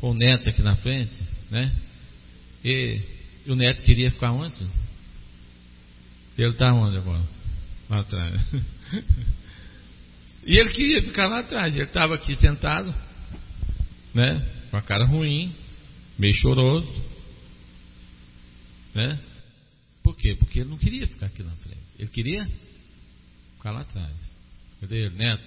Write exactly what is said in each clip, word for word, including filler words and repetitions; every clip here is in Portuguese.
com o neto aqui na frente, né? E, e o neto queria ficar onde? Ele está onde agora? Lá atrás. E ele queria ficar lá atrás. Ele estava aqui sentado, né? Com a cara ruim, meio choroso, né? Por quê? Porque ele não queria ficar aqui na frente. Ele queria ficar lá atrás. Cadê ele, neto?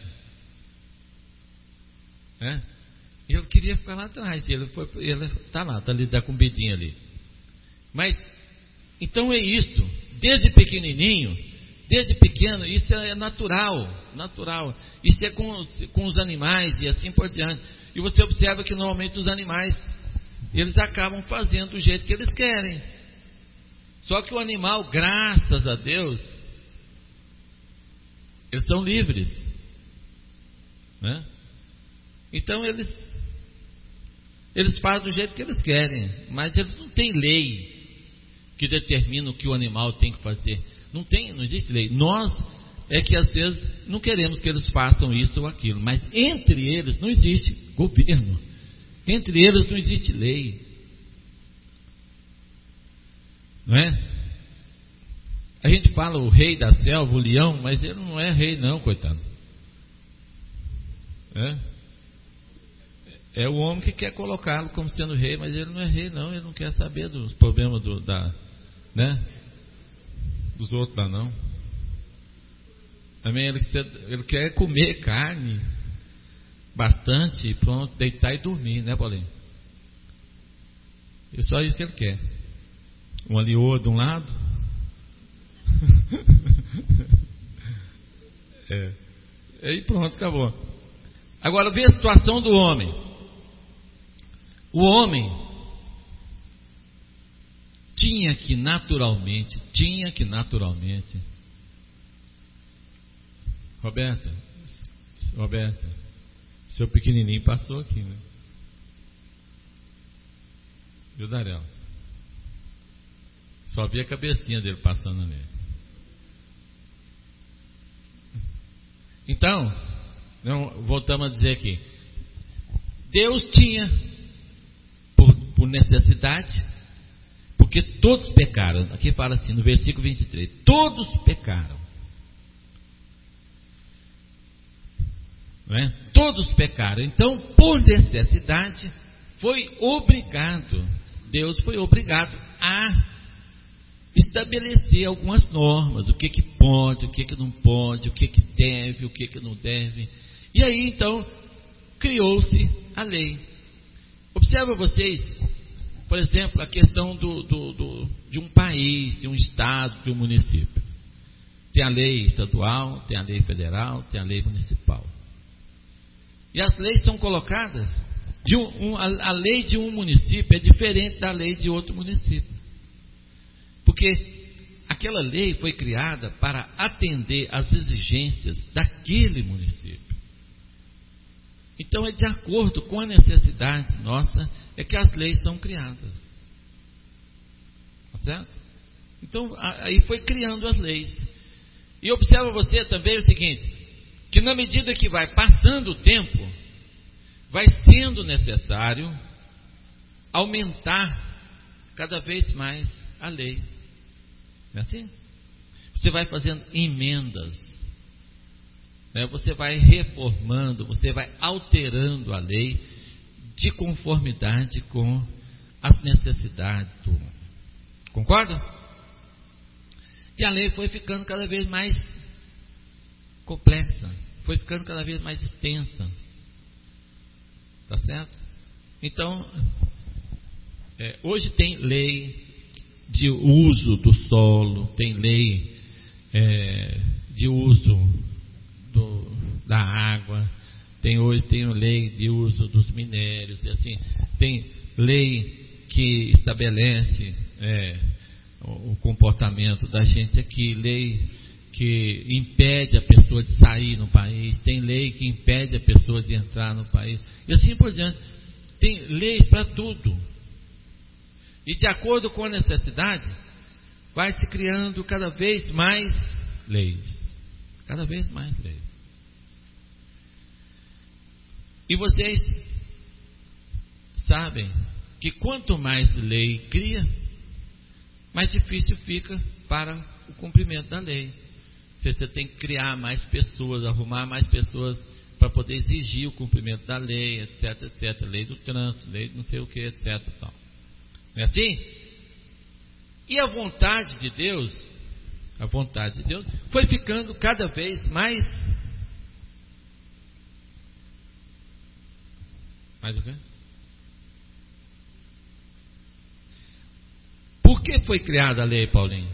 É? E ele queria ficar lá atrás. E ele foi, ele está lá, está ali, está com o bidinho ali. Mas, então é isso. Desde pequenininho, desde pequeno, isso é natural, natural. Isso é com, com os animais e assim por diante. E você observa que normalmente os animais, eles acabam fazendo do jeito que eles querem. Só que o animal, graças a Deus, eles são livres, né? Então eles eles fazem do jeito que eles querem, mas eles não têm lei que determina o que o animal tem que fazer. Não tem, não existe lei. Nós é que às vezes não queremos que eles façam isso ou aquilo, mas entre eles não existe governo, entre eles não existe lei, não é? A gente fala o rei da selva, o leão, mas ele não é rei não, coitado. É, é o homem que quer colocá-lo como sendo rei, mas ele não é rei não, ele não quer saber dos problemas do, da, né? Dos outros lá não. Também ele, ele quer comer carne bastante, pronto, deitar e dormir, né, Paulinho? É só isso que ele quer. Uma leoa de um lado. É. Aí pronto, acabou. Agora vê a situação do homem. O homem tinha que naturalmente, tinha que naturalmente. Roberta, Roberta, seu pequenininho passou aqui, né? Viu, Darel? Só vi a cabecinha dele passando ali. Então, não, voltamos a dizer aqui, Deus tinha, por, por necessidade, porque todos pecaram. Aqui fala assim, no versículo vinte e três, todos pecaram, não é? Todos pecaram. Então, por necessidade, foi obrigado, Deus foi obrigado a estabelecer algumas normas, o que que pode, o que que não pode, o que que deve, o que que não deve. E aí então criou-se a lei. Observa vocês, por exemplo, a questão do, do, do, de um país, de um estado, de um município. Tem a lei estadual, tem a lei federal, tem a lei municipal. E as leis são colocadas, de um, um, a, a lei de um município é diferente da lei de outro município. Porque aquela lei foi criada para atender às exigências daquele município. Então é de acordo com a necessidade nossa é que as leis são criadas. Tá certo? Então aí foi criando as leis. E observa você também o seguinte, que na medida que vai passando o tempo, vai sendo necessário aumentar cada vez mais a lei. Não é assim? Você vai fazendo emendas, né? Você vai reformando, você vai alterando a lei de conformidade com as necessidades do homem. Concorda? E a lei foi ficando cada vez mais complexa, foi ficando cada vez mais extensa. Tá certo? Então, é, hoje tem lei de uso do solo, tem lei é, de uso do, da água, tem hoje tem lei de uso dos minérios, e assim, tem lei que estabelece é, o, o comportamento da gente aqui, lei que impede a pessoa de sair no país, tem lei que impede a pessoa de entrar no país, e assim por diante. Tem leis para tudo. E de acordo com a necessidade, vai se criando cada vez mais leis. Cada vez mais leis. E vocês sabem que quanto mais lei cria, mais difícil fica para o cumprimento da lei. Você tem que criar mais pessoas, arrumar mais pessoas para poder exigir o cumprimento da lei, etc, etc. Lei do trânsito, lei de não sei o que, etc. Tal. Não é assim? E a vontade de Deus, a vontade de Deus, foi ficando cada vez mais. Mais o quê? Por que foi criada a lei, Paulinho?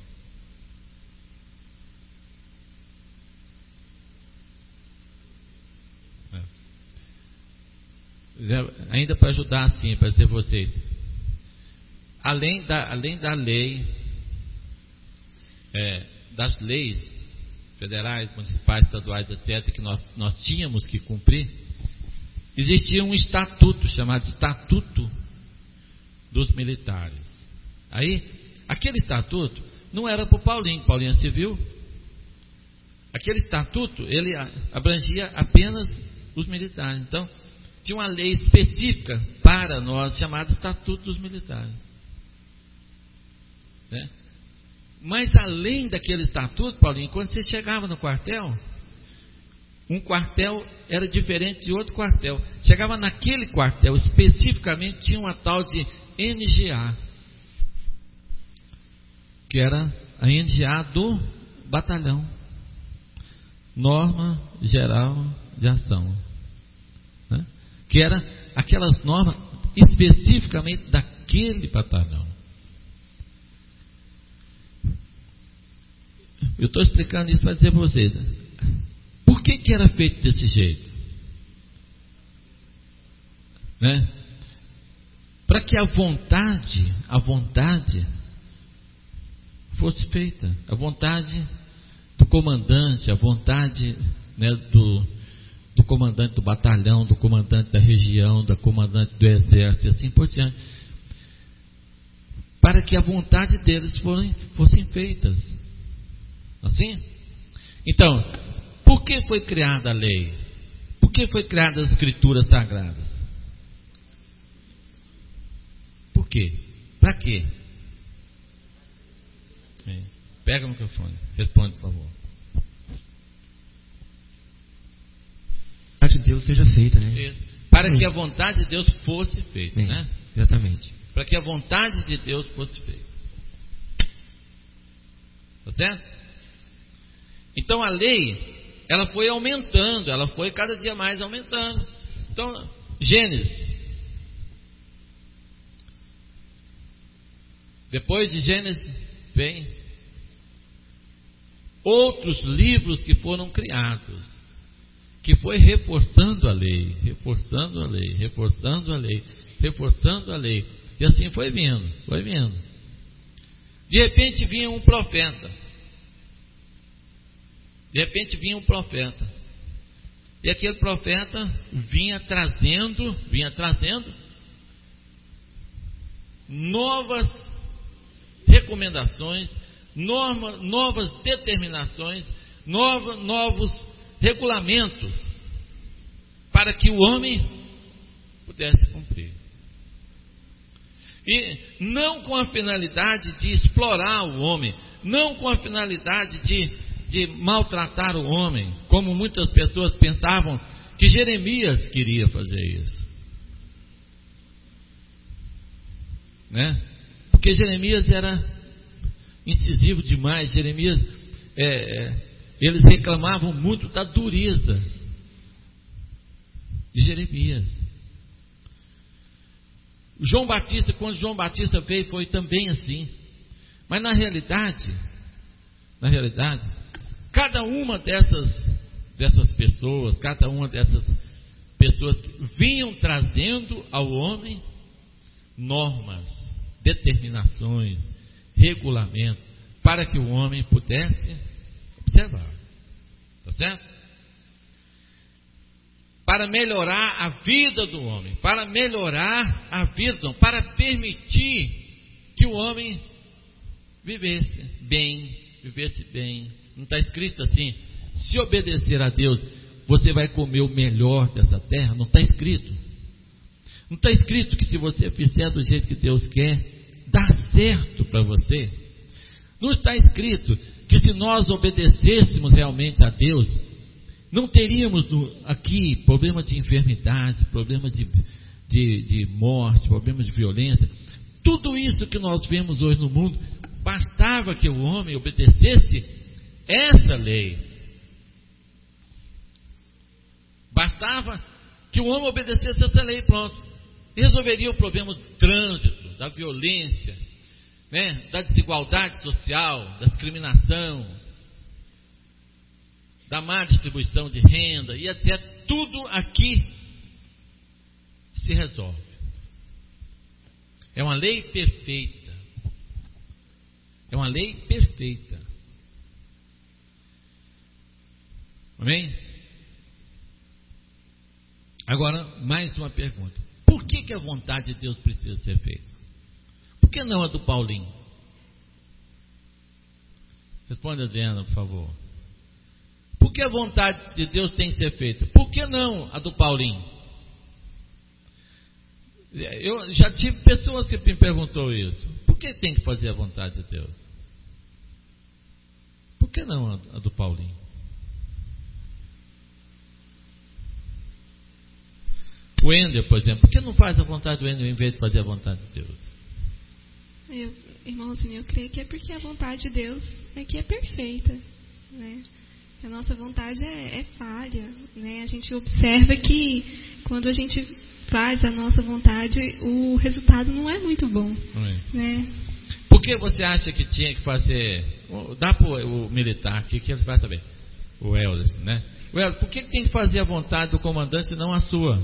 Ainda para ajudar assim, para dizer vocês, além da, além da lei, é, das leis federais, municipais, estaduais, etc, que nós, nós tínhamos que cumprir, existia um estatuto chamado Estatuto dos Militares. Aí, aquele estatuto não era para o Paulinho, Paulinho é civil. Aquele estatuto, ele abrangia apenas os militares. Então, tinha uma lei específica para nós, chamada Estatuto dos Militares. Né? Mas além daquele estatuto, Paulinho, quando você chegava no quartel, um quartel era diferente de outro quartel. Chegava naquele quartel, especificamente, tinha uma tal de N G A, que era a N G A do batalhão, Norma Geral de Ação, né? Que era aquelas normas especificamente daquele batalhão. Eu estou explicando isso para dizer para vocês, por que que era feito desse jeito, né? Para que a vontade, a vontade fosse feita, a vontade do comandante, a vontade, né, do, do comandante do batalhão, do comandante da região, da comandante do exército, e assim por diante, para que a vontade deles fossem, fossem feitas. Assim? Então, por que foi criada a lei? Por que foi criada as escrituras sagradas? Por quê? Para quê? É. Pega o microfone, responde, por favor. A vontade de Deus seja feita, né? Isso. Para Sim. que a vontade de Deus fosse feita, Sim, né? Exatamente. Para que a vontade de Deus fosse feita. Tá certo? Então a lei, ela foi aumentando, ela foi cada dia mais aumentando. Então, Gênesis. Depois de Gênesis, vem outros livros que foram criados, que foi reforçando a lei, reforçando a lei, reforçando a lei, reforçando a lei, e assim foi vindo, foi vindo. De repente vinha um profeta, de repente vinha um profeta, e aquele profeta vinha trazendo, vinha trazendo novas recomendações, norma, novas determinações, nova, novos regulamentos para que o homem pudesse cumprir. E não com a finalidade de explorar o homem, não com a finalidade de, de maltratar o homem, como muitas pessoas pensavam que Jeremias queria fazer isso, né? Porque Jeremias era incisivo demais. Jeremias, é, é, eles reclamavam muito da dureza de Jeremias. João Batista, quando João Batista veio, foi também assim. Mas na realidade, na realidade, cada uma dessas, dessas pessoas, cada uma dessas pessoas vinham trazendo ao homem normas, determinações, regulamento, para que o homem pudesse observar. Está certo? Para melhorar a vida do homem, para melhorar a vida do homem, para permitir que o homem vivesse bem, vivesse bem. Não está escrito assim, se obedecer a Deus, você vai comer o melhor dessa terra? Não está escrito. Não está escrito que se você fizer do jeito que Deus quer, dá certo para você? Não está escrito que se nós obedecêssemos realmente a Deus, não teríamos no, aqui problema de enfermidade, problema de, de, de morte, problema de violência? Tudo isso que nós vemos hoje no mundo, bastava que o homem obedecesse essa lei. Bastava que o homem obedecesse essa lei, pronto. Resolveria o problema do trânsito, da violência, né, da desigualdade social, da discriminação, da má distribuição de renda e etcétera. Tudo aqui se resolve. É uma lei perfeita. É uma lei perfeita. Amém? Agora, mais uma pergunta. Por que, que a vontade de Deus precisa ser feita? Por que não a do Paulinho? Responda, Adriana, por favor. Por que a vontade de Deus tem que ser feita? Por que não a do Paulinho? Eu já tive pessoas que me perguntou isso. Por que tem que fazer a vontade de Deus? Por que não a do Paulinho? O Ender, por exemplo, por que não faz a vontade do Ender em vez de fazer a vontade de Deus? Eu, irmãozinho, eu creio que é porque a vontade de Deus é que é perfeita, né? A nossa vontade é, é falha, né? A gente observa que quando a gente faz a nossa vontade, o resultado não é muito bom, é. né? Por que você acha que tinha que fazer? Dá para o militar aqui que ele vai saber. O Helder, né? O Helder, por que tem que fazer a vontade do comandante e não a sua?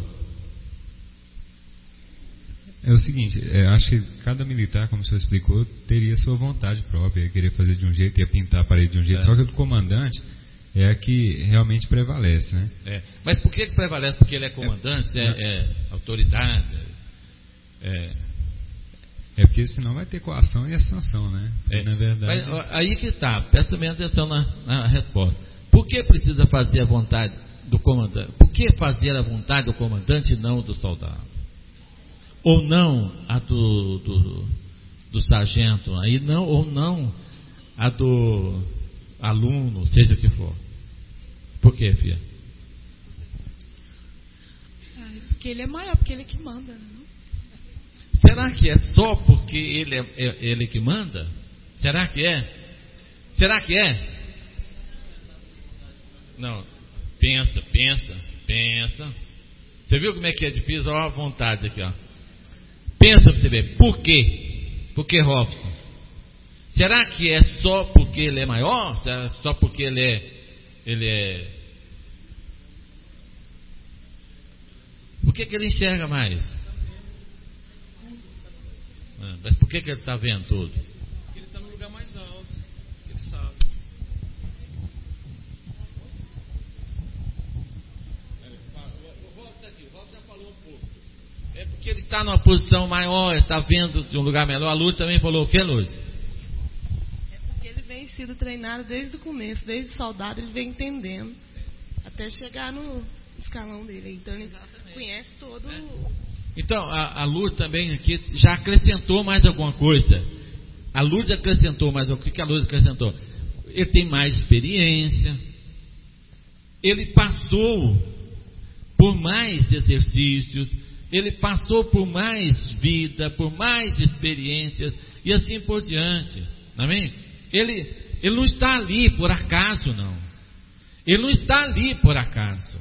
É o seguinte, é, acho que cada militar, como o senhor explicou, teria sua vontade própria, ia querer fazer de um jeito, ia pintar a parede de um jeito, é. Só que o comandante é a que realmente prevalece, né? É. Mas por que prevalece? Porque ele é comandante, é, é, é autoridade, é... é porque senão vai ter coação e a sanção, né? É. Na verdade... Mas, aí que está, presta bem atenção na, na resposta. Por que precisa fazer a vontade do comandante? Por que fazer a vontade do comandante e não do soldado? Ou não a do, do, do sargento, aí não, ou não a do aluno, seja o que for. Por quê, filha? Ah, porque ele é maior, porque ele é que manda, não? Será que é só porque ele é, é ele que manda? Será que é? Será que é? Não, pensa, pensa, pensa. Você viu como é que é difícil? Olha a vontade aqui, ó. Pensa pra você ver, por quê? Por que Robson? Será que é só porque ele é maior? Será só porque ele é, ele é... Por que que ele enxerga mais? Ah, mas por que que ele está vendo tudo? Porque ele está no lugar mais alto, ele sabe. Volta aqui, volta já falou um pouco. É porque ele está numa posição maior, está vendo de um lugar melhor. A Lúcia também falou o que, Lúcia? É porque ele vem sido treinado desde o começo, desde soldado, ele vem entendendo até chegar no escalão dele. Então ele Exatamente. Conhece todo é. o... Então a, a Lúcia também aqui já acrescentou mais alguma coisa. A Lúcia acrescentou mais alguma coisa. O que a Lúcia acrescentou? Ele tem mais experiência, ele passou por mais exercícios, ele passou por mais vida, por mais experiências e assim por diante. Amém? Ele, ele não está ali por acaso, não. Ele não está ali por acaso.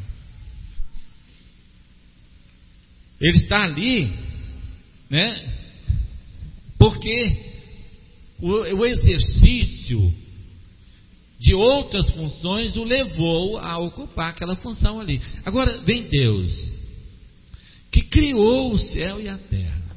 Ele está ali, né? Porque o, o exercício de outras funções o levou a ocupar aquela função ali. Agora vem Deus, que criou o céu e a terra,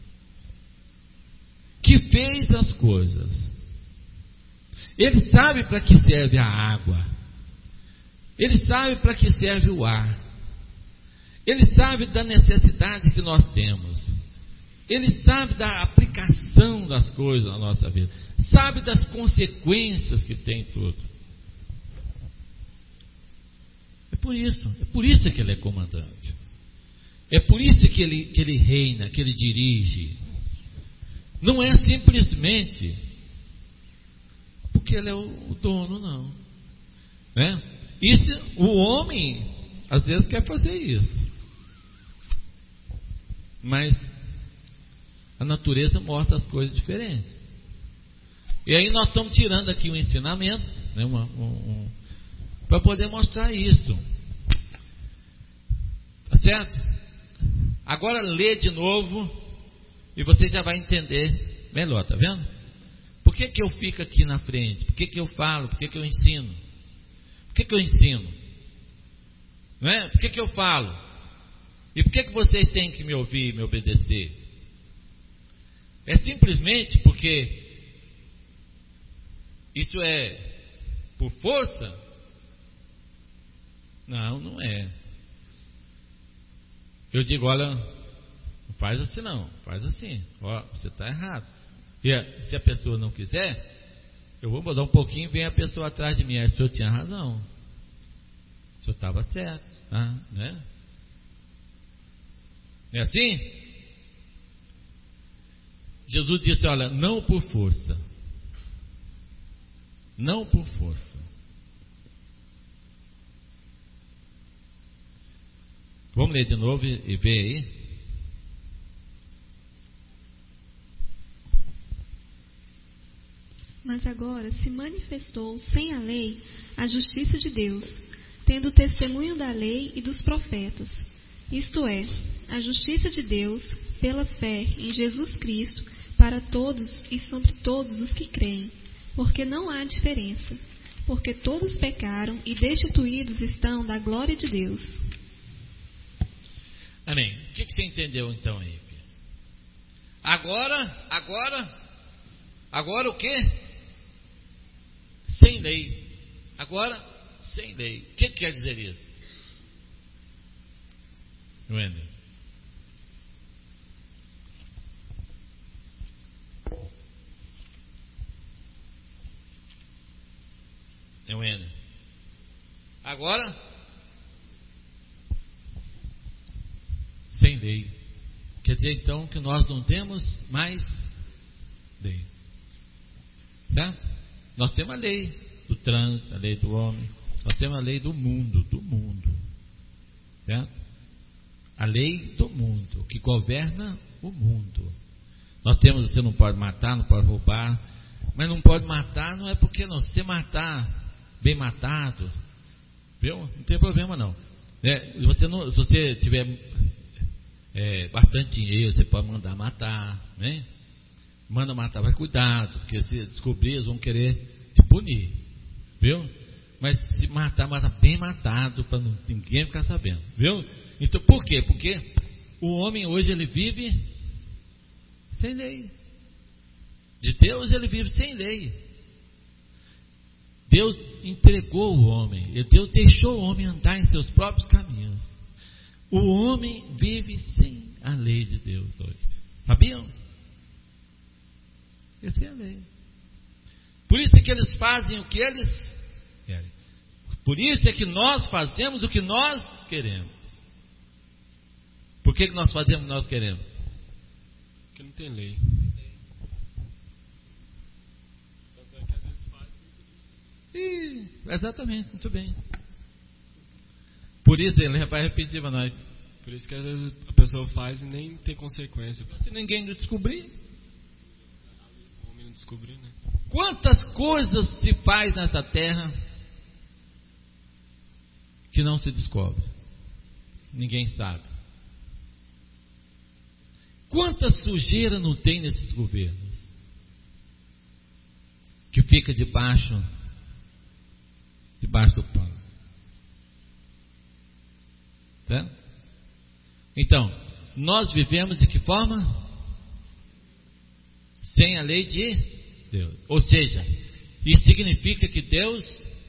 que fez as coisas. Ele sabe para que serve a água, ele sabe para que serve o ar, ele sabe da necessidade que nós temos, ele sabe da aplicação das coisas na nossa vida, sabe das consequências que tem tudo. É por isso, é por isso que ele é comandante. É por isso que ele, que ele reina, que ele dirige. Não é simplesmente porque ele é o, o dono, não. Né? Isso, o homem às vezes quer fazer isso, mas a natureza mostra as coisas diferentes. E aí nós estamos tirando aqui um ensinamento, né, uma, um, um, para poder mostrar isso. Tá certo? Agora lê de novo e você já vai entender melhor, tá vendo? Por que que eu fico aqui na frente? Por que que eu falo? Por que que eu ensino? Por que que eu ensino? Não é? Por que que eu falo? E por que que vocês têm que me ouvir e me obedecer? É simplesmente porque isso é por força? Não, não é. Eu digo, olha, não faz assim não, faz assim. Ó, você está errado. E se a pessoa não quiser, eu vou mudar um pouquinho e vem a pessoa atrás de mim. Aí o senhor tinha razão. O senhor estava certo. Ah, né? É assim? Jesus disse, olha, não por força. Não por força. Vamos ler de novo e, e ver aí. Mas agora se manifestou sem a lei a justiça de Deus, tendo testemunho da lei e dos profetas, isto é, a justiça de Deus pela fé em Jesus Cristo para todos e sobre todos os que creem, porque não há diferença, porque todos pecaram e destituídos estão da glória de Deus. Amém. O que, que você entendeu então aí? Agora, agora, agora o quê? Sem lei. Agora, sem lei. O que, que quer dizer isso? Wender. É Wender. Agora, sem lei. Quer dizer então que nós não temos mais lei. Certo? Nós temos a lei do trânsito, a lei do homem, nós temos a lei do mundo, do mundo. Certo? A lei do mundo, que governa o mundo. Nós temos, você não pode matar, não pode roubar, mas não pode matar, não é porque não, se você matar bem matado, viu? Não tem problema não. É, você não, se você tiver é, bastante dinheiro, você pode mandar matar, né? Manda matar, mas cuidado, porque se descobrir, eles vão querer te punir, viu? Mas se matar, mata bem matado, para ninguém ficar sabendo, viu? Então, por quê? Porque o homem hoje, ele vive sem lei. De Deus, ele vive sem lei. Deus entregou o homem, Deus deixou o homem andar em seus próprios caminhos. O homem vive sem a lei de Deus hoje. Sabiam? Essa é a lei. Por isso é que eles fazem o que eles querem. Por isso é que nós fazemos o que nós queremos. Por que, que nós fazemos o que nós queremos? Porque não tem lei. Ih, exatamente, muito bem. Por isso ele vai repetir para nós. Por isso que às vezes a pessoa faz e nem tem consequência. Se ninguém descobrir. O homem não descobrir, né? Quantas coisas se faz nessa terra que não se descobre? Ninguém sabe. Quanta sujeira não tem nesses governos que fica debaixo debaixo do pano. Certo? Então, nós vivemos de que forma? Sem a lei de Deus. Ou seja, isso significa que Deus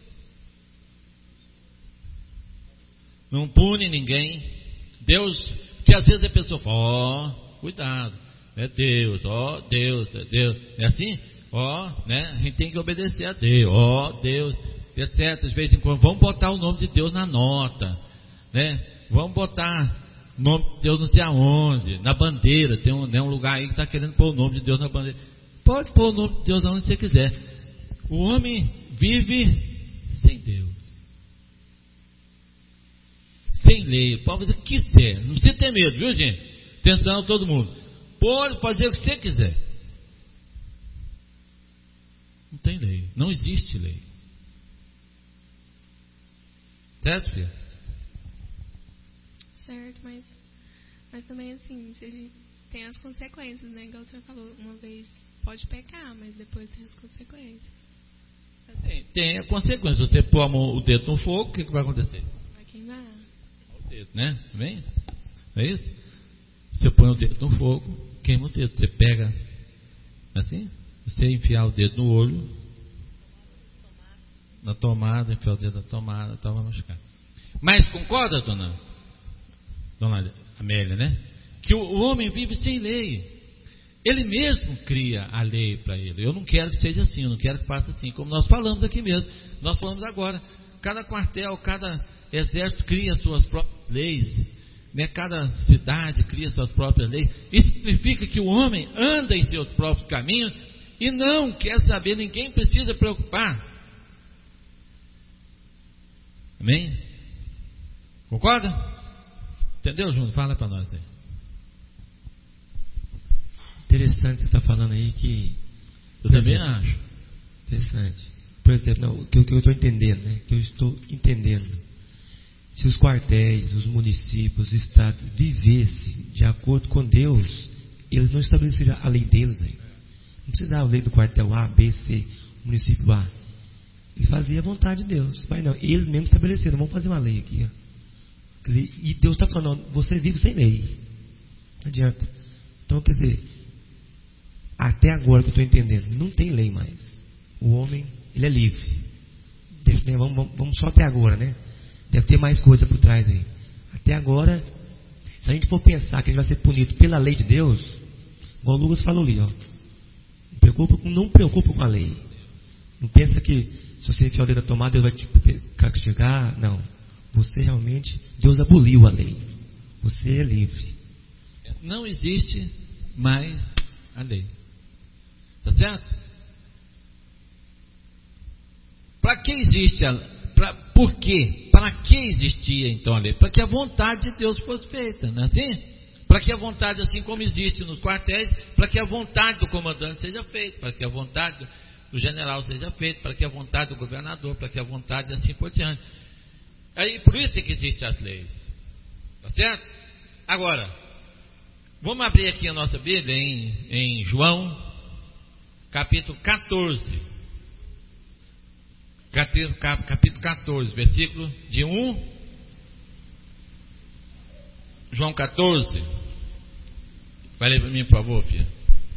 não pune ninguém. Deus, porque às vezes a pessoa fala, ó, oh, cuidado, é Deus, ó, oh, Deus, é Deus. É assim? Ó, oh, né? A gente tem que obedecer a Deus, ó, oh, Deus, etcétera. De vez em quando, vamos botar o nome de Deus na nota, né? Vamos botar o nome de Deus não sei aonde, na bandeira, tem um, né, um lugar aí que está querendo pôr o nome de Deus na bandeira. Pode pôr o nome de Deus onde você quiser. O homem vive sem Deus, sem lei, pode fazer o que quiser, não precisa ter medo, viu gente? Atenção todo mundo, pode fazer o que você quiser. Não tem lei, não existe lei. Certo, filho? Certo, mas, mas também assim, se a gente tem as consequências, né? Igual o senhor falou, uma vez pode pecar, mas depois tem as consequências. Tem, tem a consequência. Se você pôr a mão, o dedo no fogo, o que, que vai acontecer? Vai queimar. O dedo, né? Vem? Não é isso? Você põe o dedo no fogo, queima o dedo. Você pega assim, você enfiar o dedo no olho, na tomada, enfiar o dedo na tomada, então vai machucar. Mas concorda, dona, dona Amélia, né? Que o, o homem vive sem lei. Ele mesmo cria a lei para ele. Eu não quero que seja assim, eu não quero que faça assim, como nós falamos aqui mesmo. Nós falamos agora. Cada quartel, cada exército cria suas próprias leis, né? Cada cidade cria suas próprias leis. Isso significa que o homem anda em seus próprios caminhos e não quer saber, ninguém precisa preocupar. Amém? Concorda? Entendeu, Júnior? Fala para nós aí. Interessante você está falando aí que... Eu também exemplo, acho. Interessante. Por exemplo, não, o que, o que eu estou entendendo, né? Que eu estou entendendo. Se os quartéis, os municípios, os estados vivessem de acordo com Deus, eles não estabeleceriam a lei deles aí. Não precisa a lei do quartel A, B, C, município A. Eles faziam a vontade de Deus. Mas não, eles mesmos estabeleceram, vamos fazer uma lei aqui. Ó. Quer dizer, e Deus está falando, você vive sem lei. Não adianta. Então, quer dizer, até agora que eu estou entendendo, não tem lei mais. O homem, ele é livre. Deixa, né, vamos, vamos, vamos só até agora, né? Deve ter mais coisa por trás aí. Até agora, se a gente for pensar que a gente vai ser punido pela lei de Deus, igual o Lucas falou ali, ó. Não preocupa, não preocupa com a lei. Não pensa que se você enfiar o dedo na tomada, Deus vai te castigar. Não. Você realmente, Deus aboliu a lei. Você é livre. Não existe mais a lei. Tá certo? Para que existe a lei? Por quê? Para que existia então a lei? Para que a vontade de Deus fosse feita, não é assim? Para que a vontade, assim como existe nos quartéis, para que a vontade do comandante seja feita, para que a vontade do general seja feita, para que a vontade do governador, para que a vontade assim por diante. Aí, por isso é que existem as leis. Tá certo? Agora, vamos abrir aqui a nossa Bíblia em, em João, capítulo catorze. Capítulo, capítulo catorze, versículo de um. João catorze. Vai ler para mim, por favor, filha.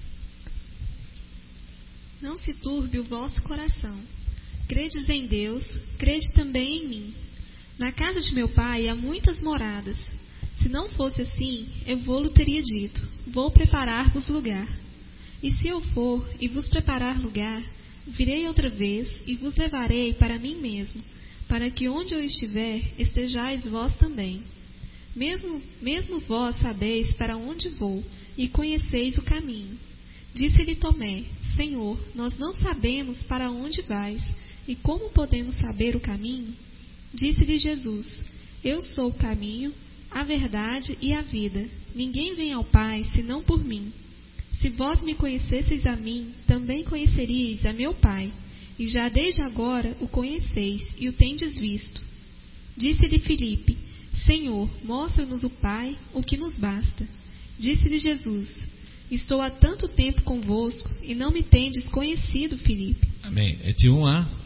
Não se turbe o vosso coração. Credes em Deus, crede também em mim. Na casa de meu pai há muitas moradas. Se não fosse assim, eu vou-lhe teria dito: vou preparar-vos lugar. E se eu for e vos preparar lugar, virei outra vez e vos levarei para mim mesmo, para que onde eu estiver, estejais vós também. Mesmo, mesmo vós sabeis para onde vou, e conheceis o caminho. Disse-lhe Tomé: Senhor, nós não sabemos para onde vais, e como podemos saber o caminho? Disse-lhe Jesus: Eu sou o caminho, a verdade e a vida. Ninguém vem ao Pai, senão por mim. Se vós me conhecesseis a mim, também conheceríeis a meu Pai, e já desde agora o conheceis e o tendes visto. Disse-lhe Filipe: Senhor, mostra-nos o Pai, o que nos basta. Disse-lhe Jesus: Estou há tanto tempo convosco, e não me tendes conhecido, Filipe. Amém. É de um a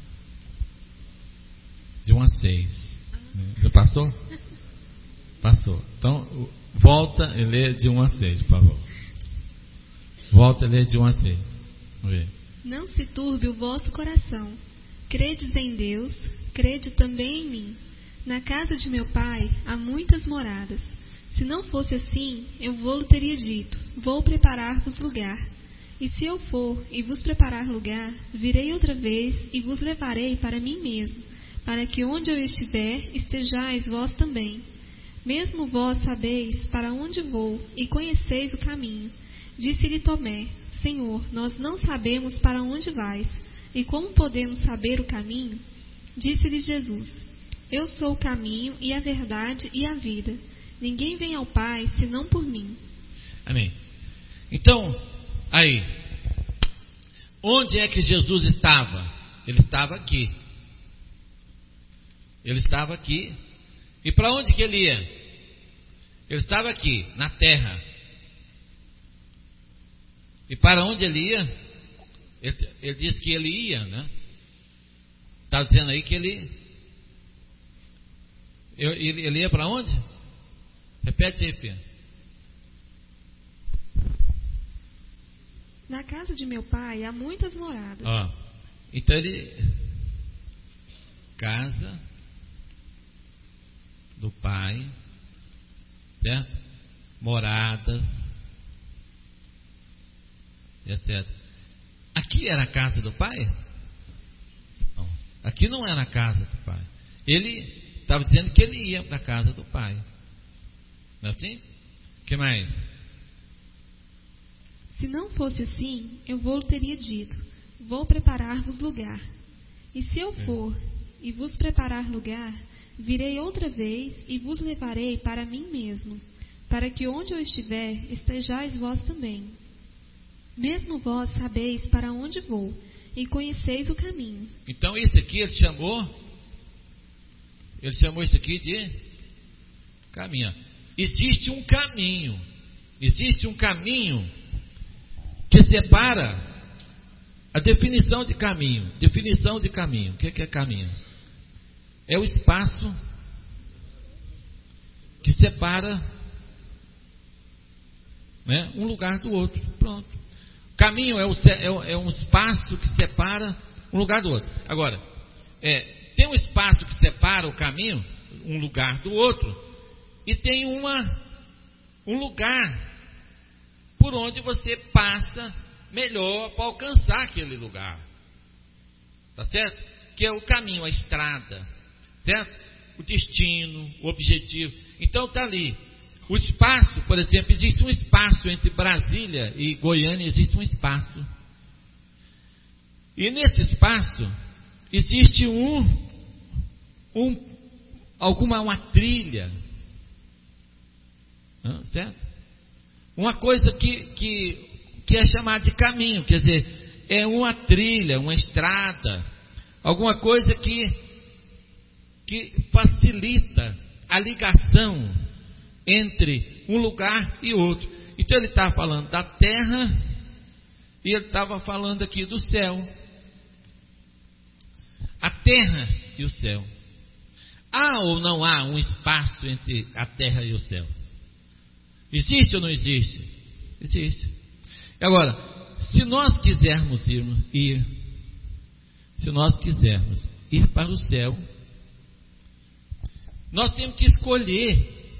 de um a seis. Já passou? Passou. Então, volta e lê de um a seis, por favor. Volta a ler de um a seis. Vamos ver. Não se turbe o vosso coração. Credes em Deus, crede também em mim. Na casa de meu pai há muitas moradas. Se não fosse assim, eu vou-lhe teria dito: vou preparar-vos lugar. E se eu for e vos preparar lugar, virei outra vez e vos levarei para mim mesmo, para que onde eu estiver, estejais vós também. Mesmo vós sabeis para onde vou e conheceis o caminho. Disse-lhe Tomé: Senhor, nós não sabemos para onde vais, e como podemos saber o caminho? Disse-lhe Jesus: Eu sou o caminho e a verdade e a vida. Ninguém vem ao Pai senão por mim. Amém. Então, aí, onde é que Jesus estava? Ele estava aqui. Ele estava aqui. E para onde que ele ia? Ele estava aqui, na terra. E para onde ele ia? Ele, ele disse que ele ia, né? Está dizendo aí que ele... Ele, ele ia para onde? Repete aí, Pia. Na casa de meu pai há muitas moradas. Ó, então ele... Casa do pai, certo? Moradas, etcétera. Aqui era a casa do pai? Não, aqui não era a casa do pai. Ele estava dizendo que ele ia para a casa do pai. Não é assim? O que mais? Se não fosse assim, eu vou teria dito: vou preparar-vos lugar. E se eu for e vos preparar lugar, virei outra vez e vos levarei para mim mesmo, para que onde eu estiver, estejais vós também. Mesmo vós sabeis para onde vou, e conheceis o caminho. Então esse aqui ele chamou, ele chamou isso aqui de caminho. Existe um caminho, existe um caminho que separa. A definição de caminho, definição de caminho, o que é caminho? É o espaço que separa, né, um lugar do outro. Pronto. Caminho é, o, é, é um espaço que separa um lugar do outro. Agora, é, tem um espaço que separa o caminho, um lugar do outro, e tem uma, um lugar por onde você passa melhor para alcançar aquele lugar. Tá certo? Que é o caminho, a estrada. Certo? O destino, o objetivo. Então está ali. O espaço, por exemplo, existe um espaço entre Brasília e Goiânia, existe um espaço. E nesse espaço existe um, um alguma uma trilha. Certo? Uma coisa que, que, que é chamada de caminho, quer dizer, é uma trilha, uma estrada, alguma coisa que que facilita a ligação entre um lugar e outro. Então ele estava falando da terra e ele estava falando aqui do céu. A terra e o céu. Há ou não há um espaço entre a terra e o céu? Existe ou não existe? Existe. Agora, se nós quisermos ir, ir se nós quisermos ir para o céu, nós temos que escolher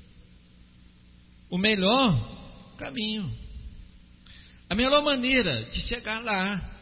o melhor caminho, a melhor maneira de chegar lá,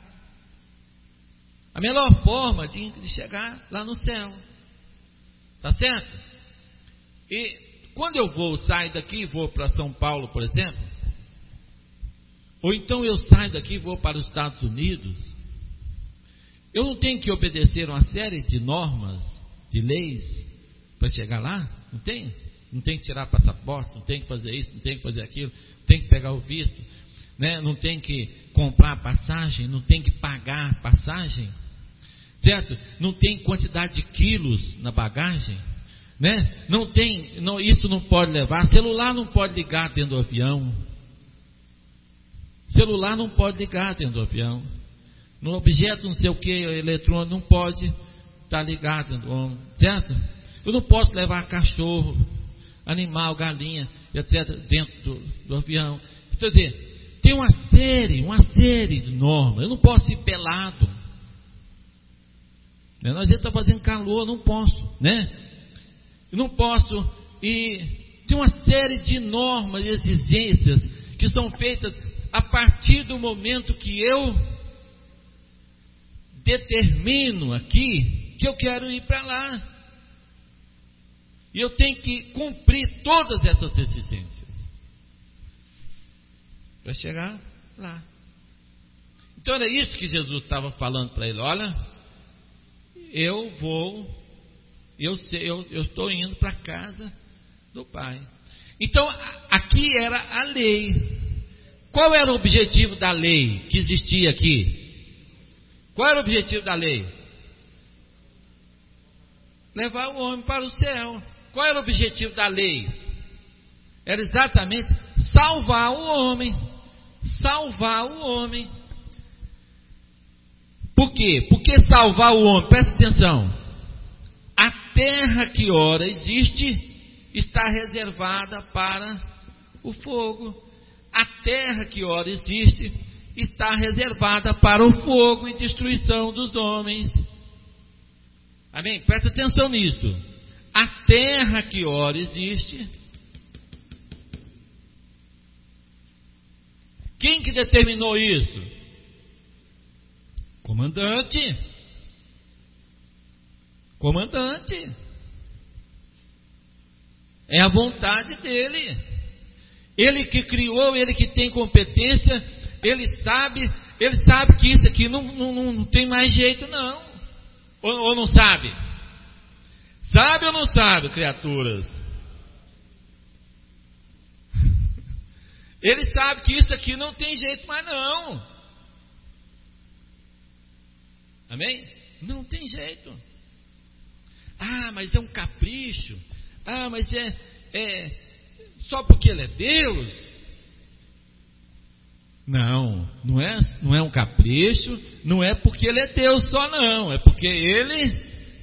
a melhor forma de, de chegar lá no céu. Tá certo? E quando eu vou, saio daqui e vou para São Paulo, por exemplo, ou então eu saio daqui e vou para os Estados Unidos, eu não tenho que obedecer uma série de normas, de leis, para chegar lá? Não tem? Não tem que tirar passaporte, não tem que fazer isso, não tem que fazer aquilo, não tem que pegar o visto, né? Não tem que comprar passagem, não tem que pagar passagem, certo? Não tem quantidade de quilos na bagagem, né? Não tem, não, isso não pode levar, celular não pode ligar dentro do avião, celular não pode ligar dentro do avião, no objeto não sei o que, eletrônico não pode estar ligado dentro do avião, certo? Eu não posso levar cachorro, animal, galinha, etcétera, dentro do, do avião. Quer dizer, tem uma série, uma série de normas. Eu não posso ir pelado. Né? Nós estamos fazendo calor, não posso, né? Eu não posso ir. Tem uma série de normas e exigências que são feitas a partir do momento que eu determino aqui que eu quero ir para lá. E eu tenho que cumprir todas essas exigências para chegar lá. Então era isso que Jesus estava falando para ele: olha, eu vou, eu sei, eu, eu estou indo para a casa do Pai. Então aqui era a lei. Qual era o objetivo da lei que existia aqui? Qual era o objetivo da lei? Levar o homem para o céu. Qual era o objetivo da lei? Era exatamente salvar o homem. Salvar o homem. Por quê? Porque salvar o homem, presta atenção, a terra que ora existe está reservada para o fogo. A terra que ora existe está reservada para o fogo e destruição dos homens. Amém? Presta atenção nisso. A terra que ora existe. Quem que determinou isso? Comandante. Comandante. É a vontade dele. Ele que criou, ele que tem competência, ele sabe, ele sabe que isso aqui não, não, não tem mais jeito não. Ou, ou não sabe? Sabe ou não sabe, criaturas? Ele sabe que isso aqui não tem jeito mais não. Amém? Não tem jeito. Ah, mas é um capricho. Ah, mas é, é só porque ele é Deus? Não, não é, não é um capricho, não é porque ele é Deus só não, é porque ele,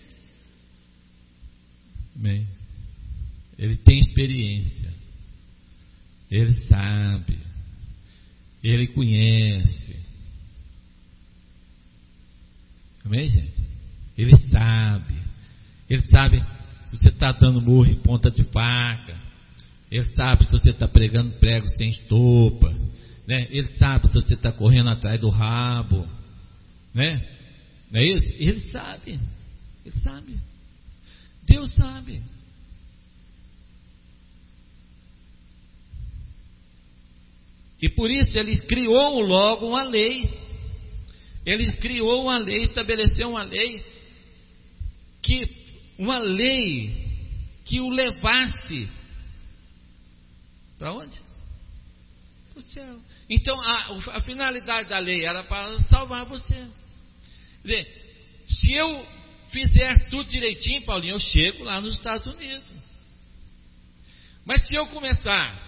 bem, ele tem experiência, ele sabe, ele conhece, amém, gente? Ele sabe, ele sabe se você está dando murro em ponta de faca, ele sabe se você está pregando prego sem estopa, né? Ele sabe se você está correndo atrás do rabo, né? Não é isso? Ele sabe, ele sabe, Deus sabe. E por isso ele criou logo uma lei. Ele criou uma lei, estabeleceu uma lei que uma lei que o levasse para onde? Para o céu. Então a, a finalidade da lei era para salvar você. Quer dizer, se eu fizer tudo direitinho, Paulinho, eu chego lá nos Estados Unidos. Mas se eu começar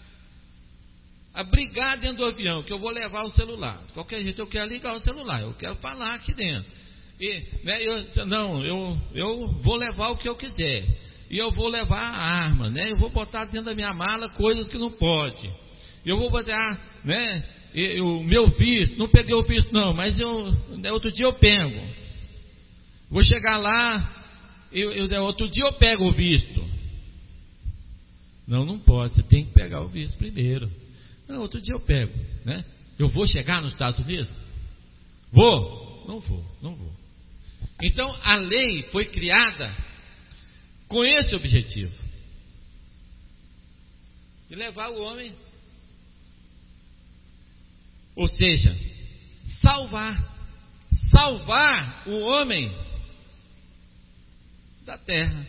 a brigar dentro do avião, que eu vou levar o celular, de qualquer jeito eu quero ligar o celular, eu quero falar aqui dentro. E, né, eu, não, eu, eu vou levar o que eu quiser. E eu vou levar a arma, né? Eu vou botar dentro da minha mala coisas que não pode. Eu vou botar, né? O meu visto, não peguei o visto não, mas eu, né, outro dia eu pego. Vou chegar lá, eu, eu, outro dia eu pego o visto. Não, não pode, você tem que pegar o visto primeiro. Não, outro dia eu pego, né? Eu vou chegar nos Estados Unidos? Vou? Não vou, não vou. Então a lei foi criada com esse objetivo, de levar o homem, ou seja, salvar, salvar o homem da terra,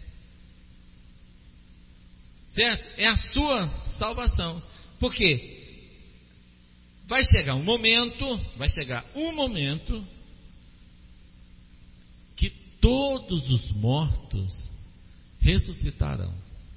certo? É a sua salvação, porque vai chegar um momento, vai chegar um momento que todos os mortos ressuscitarão.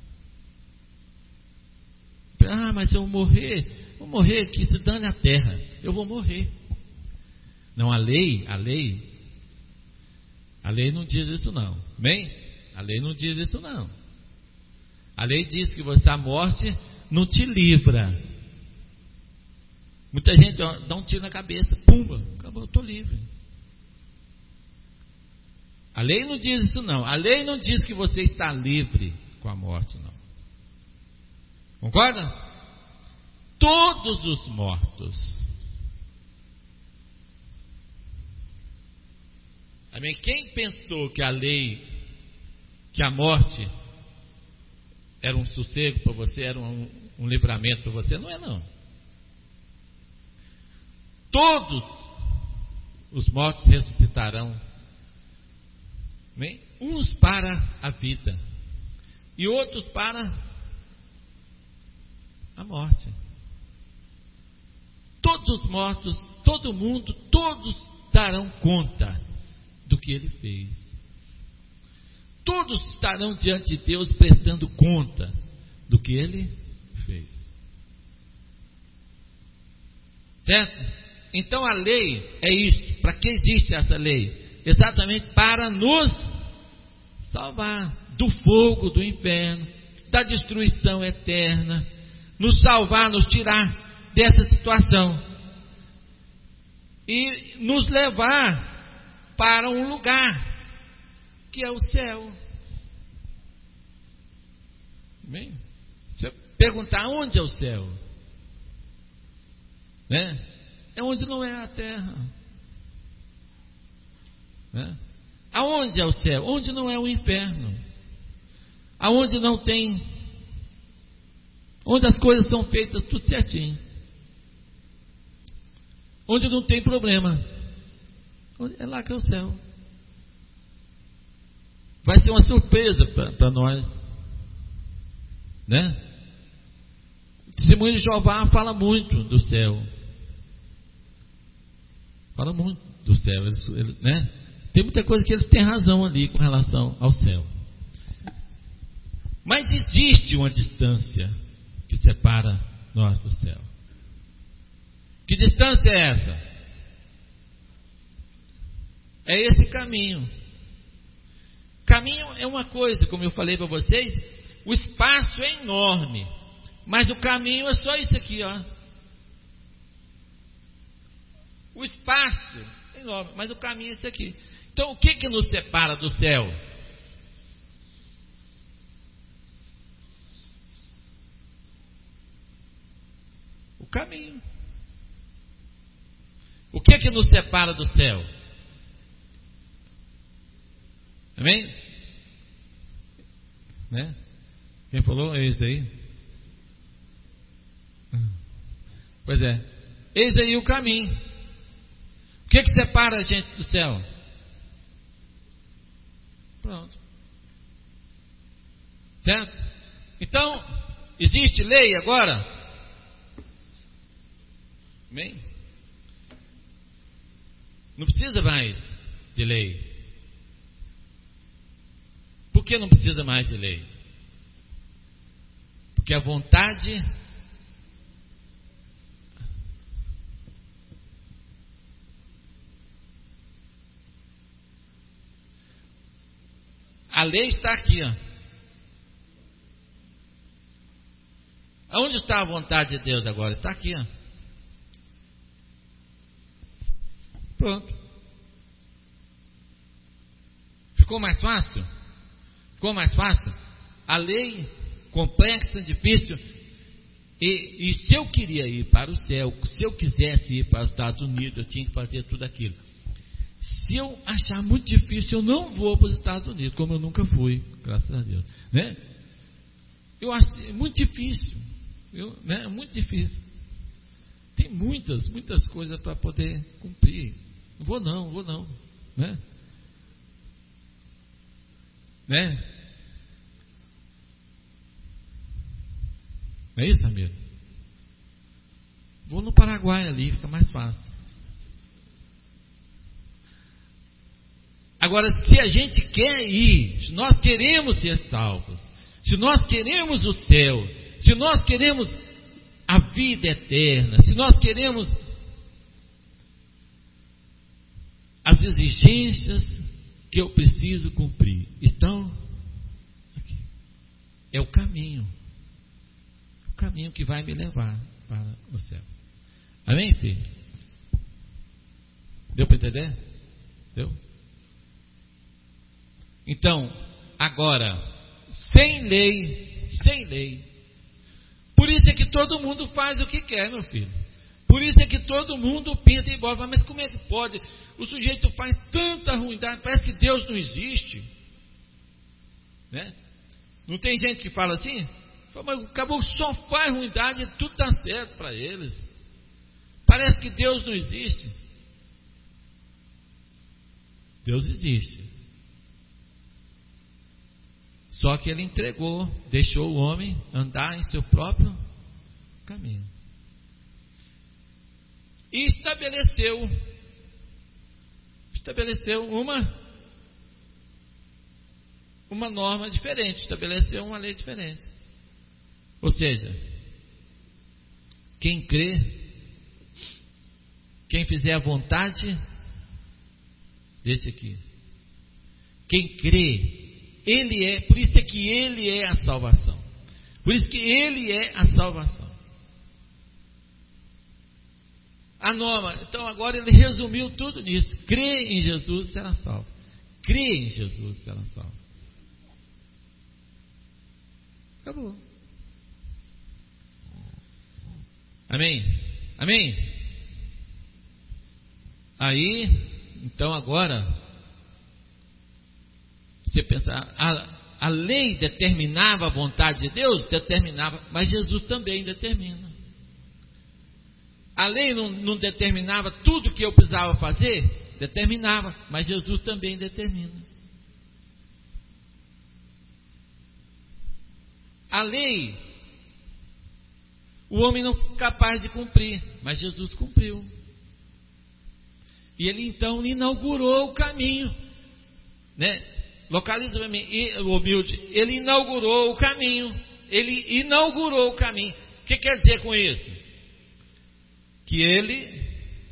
Ah, mas eu vou morrer, vou morrer aqui, se dane a terra, eu vou morrer. Não, a lei, a lei, a lei não diz isso não, bem? A lei não diz isso não. A lei diz que você, a morte não te livra. Muita gente ó, dá um tiro na cabeça, pumba, acabou, eu estou livre. A lei não diz isso não. A lei não diz que você está livre com a morte, não. Concorda? Todos os mortos. Amém? Quem pensou que a lei, que a morte era um sossego para você, era um, um livramento para você. Não é não. Todos os mortos ressuscitarão, amém? Uns para a vida e outros para a morte. Todos os mortos, todo mundo, todos darão conta do que ele fez. Todos estarão diante de Deus prestando conta do que ele fez. Certo? Então a lei é isso. Para que existe essa lei? Exatamente para nos salvar do fogo do inferno, da destruição eterna, nos salvar, nos tirar dessa situação e nos levar para um lugar que é o céu. Bem, se eu perguntar onde é o céu, né? É onde não é a terra, né? Aonde é o céu? Onde não é o inferno, aonde não tem, onde as coisas são feitas tudo certinho, onde não tem problema, é lá que é o céu. Vai ser uma surpresa para nós, né? O testemunho de Jeová fala muito do céu, fala muito do céu, eles, eles, né? Tem muita coisa que eles têm razão ali com relação ao céu. Mas existe uma distância que separa nós do céu. Que distância é essa? É esse caminho. Caminho é uma coisa, como eu falei para vocês, o espaço é enorme, mas o caminho é só isso aqui, ó. O espaço é enorme, mas o caminho é isso aqui. Então, o que que nos separa do céu? O caminho. O que que nos separa do céu? Amém? Né? Quem falou? Eis aí. Pois é. Eis aí o caminho. O que que separa a gente do céu? Pronto. Certo? Então, existe lei agora? Amém? Não precisa mais de lei. Por que não precisa mais de lei? Porque a vontade a lei está aqui, ó. Aonde está a vontade de Deus agora? Está aqui, ó. Pronto. Ficou mais fácil? Ficou mais fácil? A lei complexa, difícil. E, e se eu queria ir para o céu, se eu quisesse ir para os Estados Unidos, eu tinha que fazer tudo aquilo. Se eu achar muito difícil, eu não vou para os Estados Unidos, como eu nunca fui, graças a Deus, né? Eu acho muito difícil, eu, né? Muito difícil. Tem muitas, muitas coisas para poder cumprir. Não vou não, não vou não, né? Né? Não é isso, amigo? Vou no Paraguai ali, fica mais fácil. Agora, se a gente quer ir, se nós queremos ser salvos, se nós queremos o céu, se nós queremos a vida eterna, se nós queremos as exigências que eu preciso cumprir, estão aqui. É o caminho, o caminho que vai me levar para o céu. Amém, filho? Deu para entender? Deu? Então, agora, sem lei, sem lei. Por isso é que todo mundo faz o que quer, meu filho. Por isso é que todo mundo pinta e borda. Mas como é que pode? O sujeito faz tanta ruindade, parece que Deus não existe, né? Não tem gente que fala assim? Mas o caboclo só faz ruindade e tudo está certo para eles. Parece que Deus não existe. Deus existe. Só que ele entregou, deixou o homem andar em seu próprio caminho. E estabeleceu, estabeleceu uma, uma norma diferente, estabeleceu uma lei diferente. Ou seja, quem crê, quem fizer a vontade desse aqui, quem crê, ele é, por isso é que ele é a salvação. Por isso que ele é a salvação. A norma, então agora ele resumiu tudo nisso. Crê em Jesus, será salvo. Crê em Jesus, será salvo. Acabou. Amém? Amém? Aí, então agora, você pensa, a, a lei determinava a vontade de Deus? Determinava, mas Jesus também determina. A lei não, não determinava tudo que eu precisava fazer? Determinava, mas Jesus também determina. A lei, o homem não foi capaz de cumprir, mas Jesus cumpriu. E ele então inaugurou o caminho, né? Localiza para mim, o humilde. Ele inaugurou o caminho. Ele inaugurou o caminho. O que quer dizer com isso? Que ele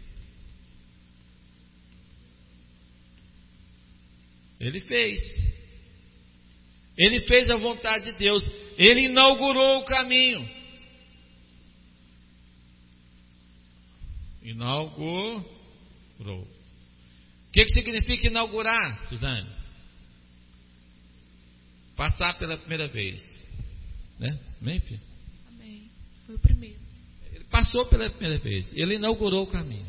ele fez. Ele fez a vontade de Deus. Ele inaugurou o caminho. Inaugurou. O que, que significa inaugurar, Suzane? Passar pela primeira vez, né? Amém, filho? Amém. Foi o primeiro. Ele passou pela primeira vez. Ele inaugurou o caminho.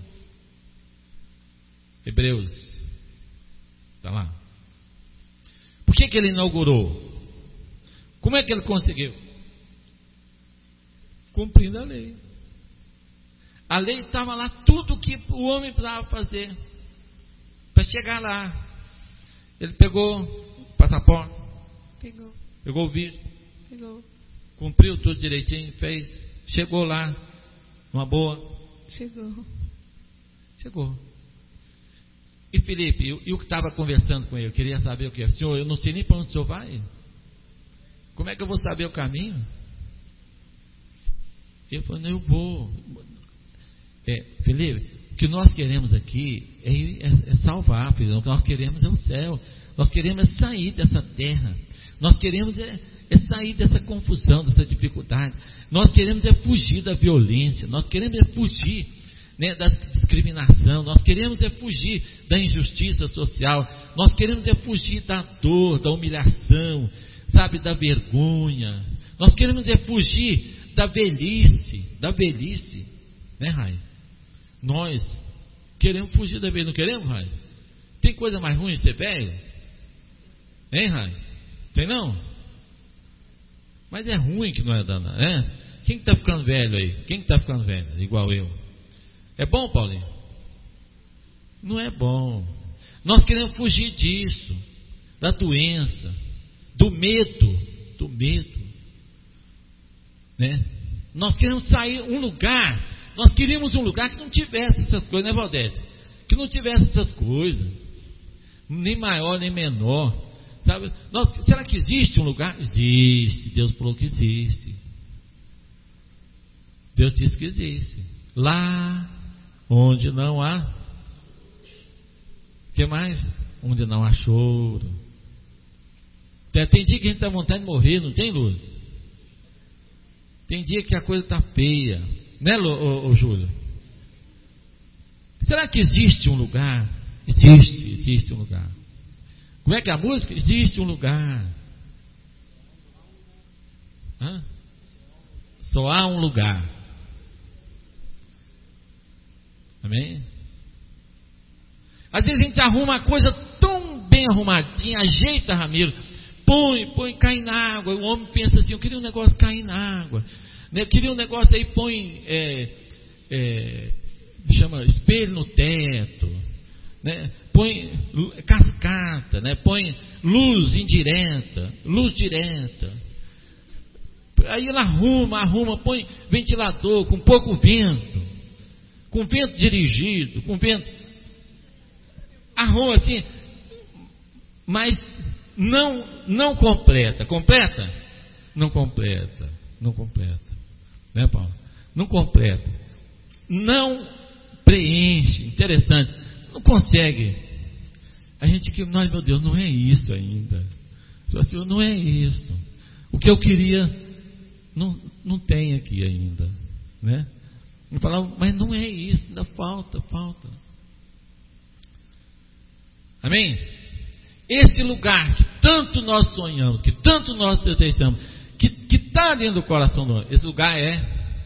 Hebreus, está lá. Por que que ele inaugurou? Como é que ele conseguiu? Cumprindo a lei. A lei estava lá, tudo que o homem precisava fazer para chegar lá. Ele pegou o passaporte. Pegou. Pegou o visto. Pegou. Cumpriu tudo direitinho, fez. Chegou lá, numa boa. Chegou. Chegou. E Felipe, e, e o que estava conversando com ele? Eu queria saber o que? Senhor, eu não sei nem para onde o senhor vai. Como é que eu vou saber o caminho? Ele falou, não, eu vou. É, Felipe, o que nós queremos aqui é, é, é salvar, filho. O que nós queremos é o céu. Nós queremos é sair dessa terra. Nós queremos é, é sair dessa confusão, dessa dificuldade. Nós queremos é fugir da violência. Nós queremos é fugir, né, da discriminação. Nós queremos é fugir da injustiça social. Nós queremos é fugir da dor, da humilhação, sabe, da vergonha. Nós queremos é fugir da velhice, da velhice, né, Rai? Nós queremos fugir da velhice, não queremos, Rai? Tem coisa mais ruim de ser velho? Hein, Rai? Tem não? Mas é ruim que não é dana, né? Quem está ficando velho aí? Quem está ficando velho? Igual eu. É bom, Paulinho? Não é bom. Nós queremos fugir disso, da doença, do medo, do medo, né? Nós queremos sair um lugar, nós queríamos um lugar que não tivesse essas coisas, né, Valdete? Que não tivesse essas coisas, nem maior nem menor, sabe? Nós, será que existe um lugar? Existe, Deus falou que existe. Deus disse que existe. Lá onde não há, o que mais? Onde não há choro. Tem dia que a gente está vontade de morrer, não tem, Luz? Tem dia que a coisa está feia, né, ô, ô, Júlio? Será que existe um lugar? Existe, existe um lugar. Como é que é a música? Existe um lugar. Hã? Só há um lugar. Amém? Às vezes a gente arruma a coisa tão bem arrumadinha, ajeita, Ramiro, põe, põe, cai na água. O homem pensa assim, eu queria um negócio cair na água. Eu queria um negócio aí, põe, é, é, chama espelho no teto, né? Põe cascata, né? Põe luz indireta, luz direta. Aí ela arruma, arruma, põe ventilador com pouco vento, com vento dirigido, com vento. Arruma assim, mas não, não completa. Completa? Não completa, não completa. Né, Paulo? Não completa. Não preenche. Interessante. Não consegue. A gente que, nós, meu Deus, não é isso ainda. Não é isso. O que eu queria não, não tem aqui ainda, né? Eu falava, mas não é isso, ainda falta, falta. Amém? Esse lugar que tanto nós sonhamos, que tanto nós desejamos, que está dentro do coração do homem, esse lugar é,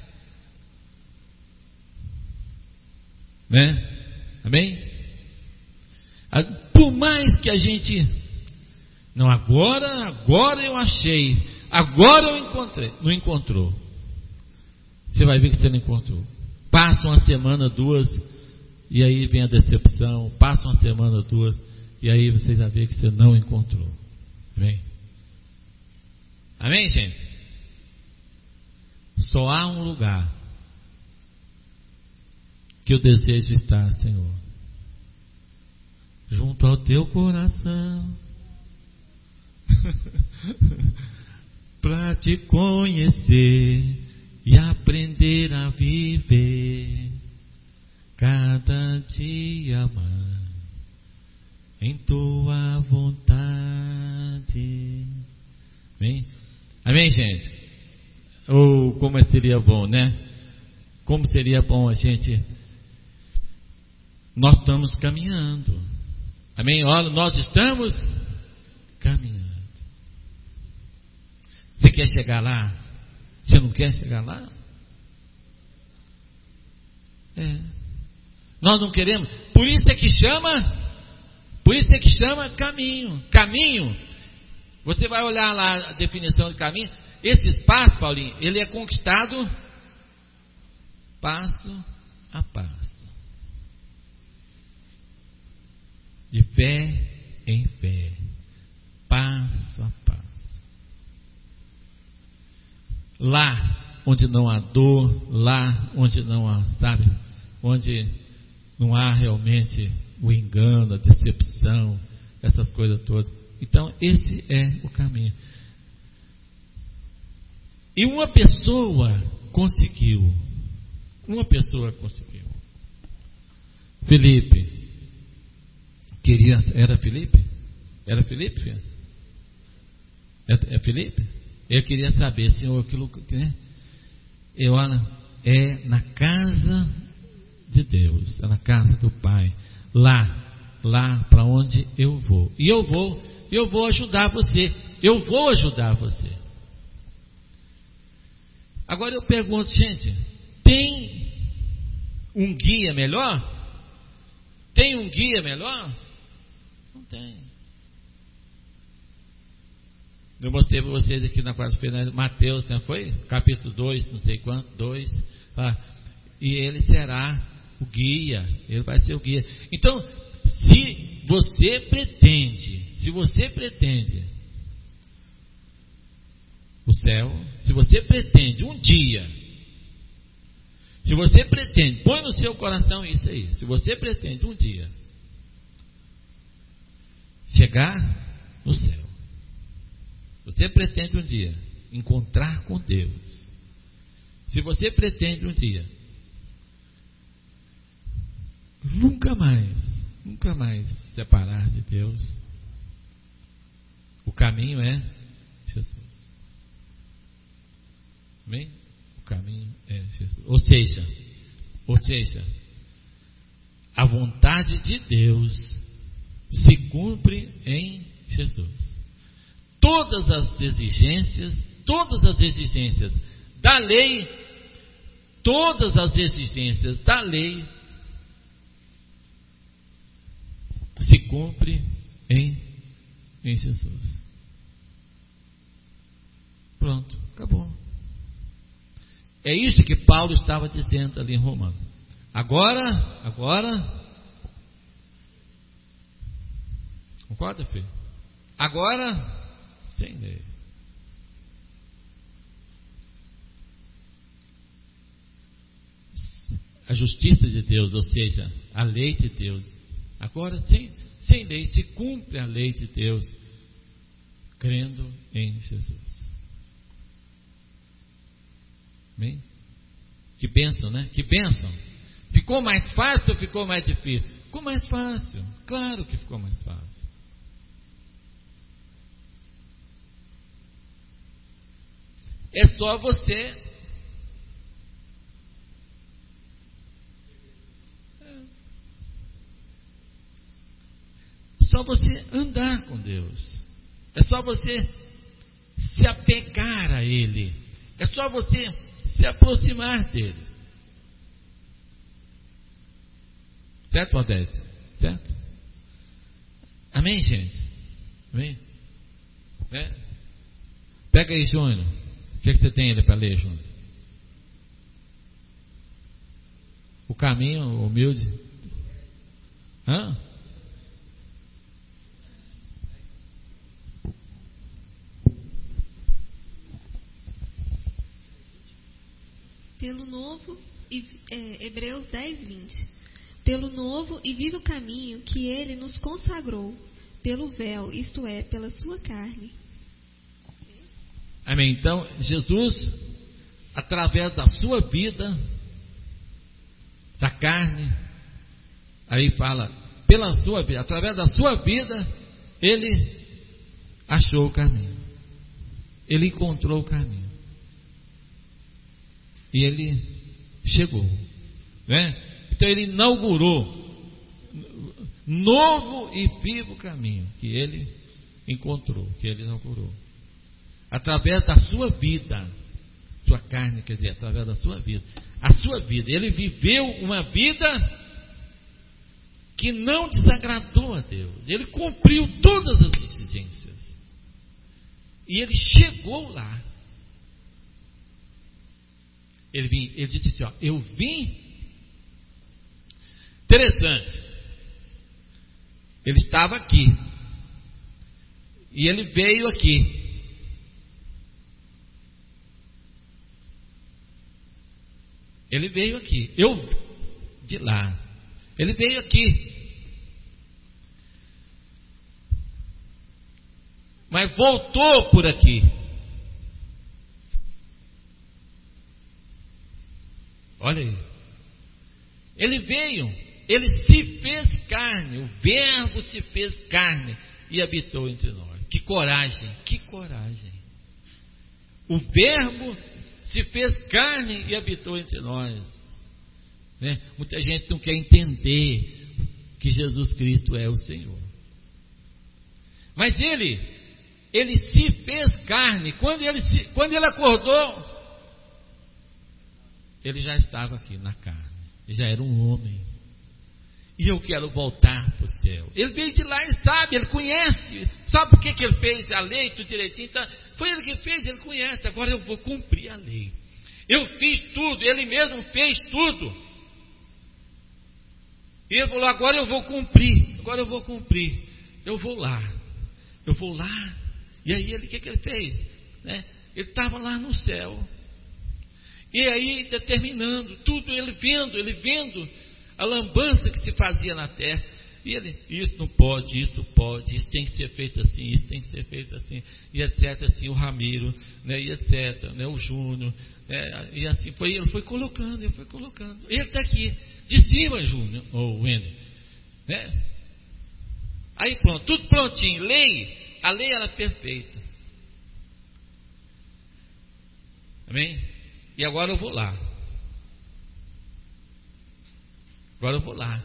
né? Amém? Por mais que a gente, não, agora, agora eu achei, agora eu encontrei, não encontrou. Você vai ver que você não encontrou. Passa uma semana, duas, e aí vem a decepção. Passa uma semana, duas, e aí vocês vão ver que você não encontrou. Amém? Amém, gente? Só há um lugar que eu desejo estar, Senhor, junto ao teu coração, para te conhecer e aprender a viver, cada dia mais em tua vontade. Amém? Amém, gente? Ou oh, como seria bom, né? Como seria bom a gente. Nós estamos caminhando. Amém? Olha, nós estamos caminhando. Você quer chegar lá? Você não quer chegar lá? É. Nós não queremos. Por isso é que chama, por isso é que chama caminho. Caminho. Você vai olhar lá a definição de caminho. Esse espaço, Paulinho, ele é conquistado passo a passo. De fé em fé, passo a passo. Lá onde não há dor, lá onde não há, sabe, onde não há realmente o engano, a decepção, essas coisas todas. Então esse é o caminho. E uma pessoa conseguiu, uma pessoa conseguiu. Felipe. Queria, era Felipe? Era Felipe, filho? É, é Felipe? Eu queria saber, Senhor, aquilo que, né? Eu, é na casa de Deus, é na casa do Pai, lá, lá para onde eu vou. E eu vou, eu vou ajudar você, eu vou ajudar você. Agora eu pergunto, gente, tem um guia melhor? Tem um guia melhor? Não tem. Eu mostrei para vocês aqui na quarta-feira, Mateus, não foi? Capítulo dois, não sei quanto, dois. Ah, e ele será o guia, ele vai ser o guia. Então, se você pretende, se você pretende o céu, se você pretende um dia, se você pretende, põe no seu coração isso aí, se você pretende um dia chegar no céu, você pretende um dia encontrar com Deus, se você pretende um dia nunca mais, nunca mais separar de Deus, o caminho é Jesus. Amém? O caminho é Jesus. Ou seja, ou seja, a vontade de Deus se cumpre em Jesus. Todas as exigências, todas as exigências da lei, todas as exigências da lei se cumpre em, em Jesus. Pronto, acabou. É isso que Paulo estava dizendo ali em Romanos. Agora, agora, concorda, filho? Agora, sem lei. A justiça de Deus, ou seja, a lei de Deus. Agora, sem, sem lei, se cumpre a lei de Deus, crendo em Jesus. Amém? Que bênção, né? Que bênção. Ficou mais fácil ou ficou mais difícil? Ficou mais fácil. Claro que ficou mais fácil. É só você É só você andar com Deus. É só você se apegar a Ele. É só você se aproximar dele. Certo, Odete? Certo? Amém, gente? Amém? É? Pega aí, Júnior. O que, é que você tem aí para ler, Júnior? O caminho humilde. Hã? Pelo novo, e, é, Hebreus dez, vinte. Pelo novo e vivo caminho que ele nos consagrou, pelo véu, isto é, pela sua carne. Amém. Então, Jesus, através da sua vida, da carne, aí fala, pela sua vida, através da sua vida, ele achou o caminho. Ele encontrou o caminho. E ele chegou, né? Então ele inaugurou novo e vivo caminho que ele encontrou, que ele inaugurou. Através da sua vida, sua carne, quer dizer, através da sua vida, a sua vida, ele viveu uma vida que não desagradou a Deus, ele cumpriu todas as exigências, e ele chegou lá. Ele, vim, ele disse assim, ó, eu vim. Interessante. Ele estava aqui. E ele veio aqui. Ele veio aqui. Eu de lá. Ele veio aqui. Mas voltou por aqui. Olha aí. Ele veio, ele se fez carne, o Verbo se fez carne e habitou entre nós. Que coragem, que coragem. O Verbo se fez carne e habitou entre nós. Né? Muita gente não quer entender que Jesus Cristo é o Senhor. Mas ele, ele se fez carne. Quando ele, se, quando ele acordou, ele já estava aqui na carne, ele já era um homem, e eu quero voltar para o céu. Ele veio de lá e sabe, ele conhece, sabe o que, que ele fez, a lei, tudo direitinho, então, foi ele que fez, ele conhece, agora eu vou cumprir a lei, eu fiz tudo, ele mesmo fez tudo, e ele falou, agora eu vou cumprir, agora eu vou cumprir, eu vou lá, eu vou lá, e aí ele, o que, que ele fez? Né? Ele estava lá no céu, e aí, determinando tudo, ele vendo, ele vendo a lambança que se fazia na terra. E ele, isso não pode, isso pode, isso tem que ser feito assim, isso tem que ser feito assim, e etc. Assim, o Ramiro, né, e etc. Né, o Júnior, né, e assim foi, ele foi colocando, ele foi colocando. Ele está aqui, de cima, Júnior, ou Wender. Né? Aí pronto, tudo prontinho, lei, a lei era perfeita. Amém? E agora eu vou lá. Agora eu vou lá.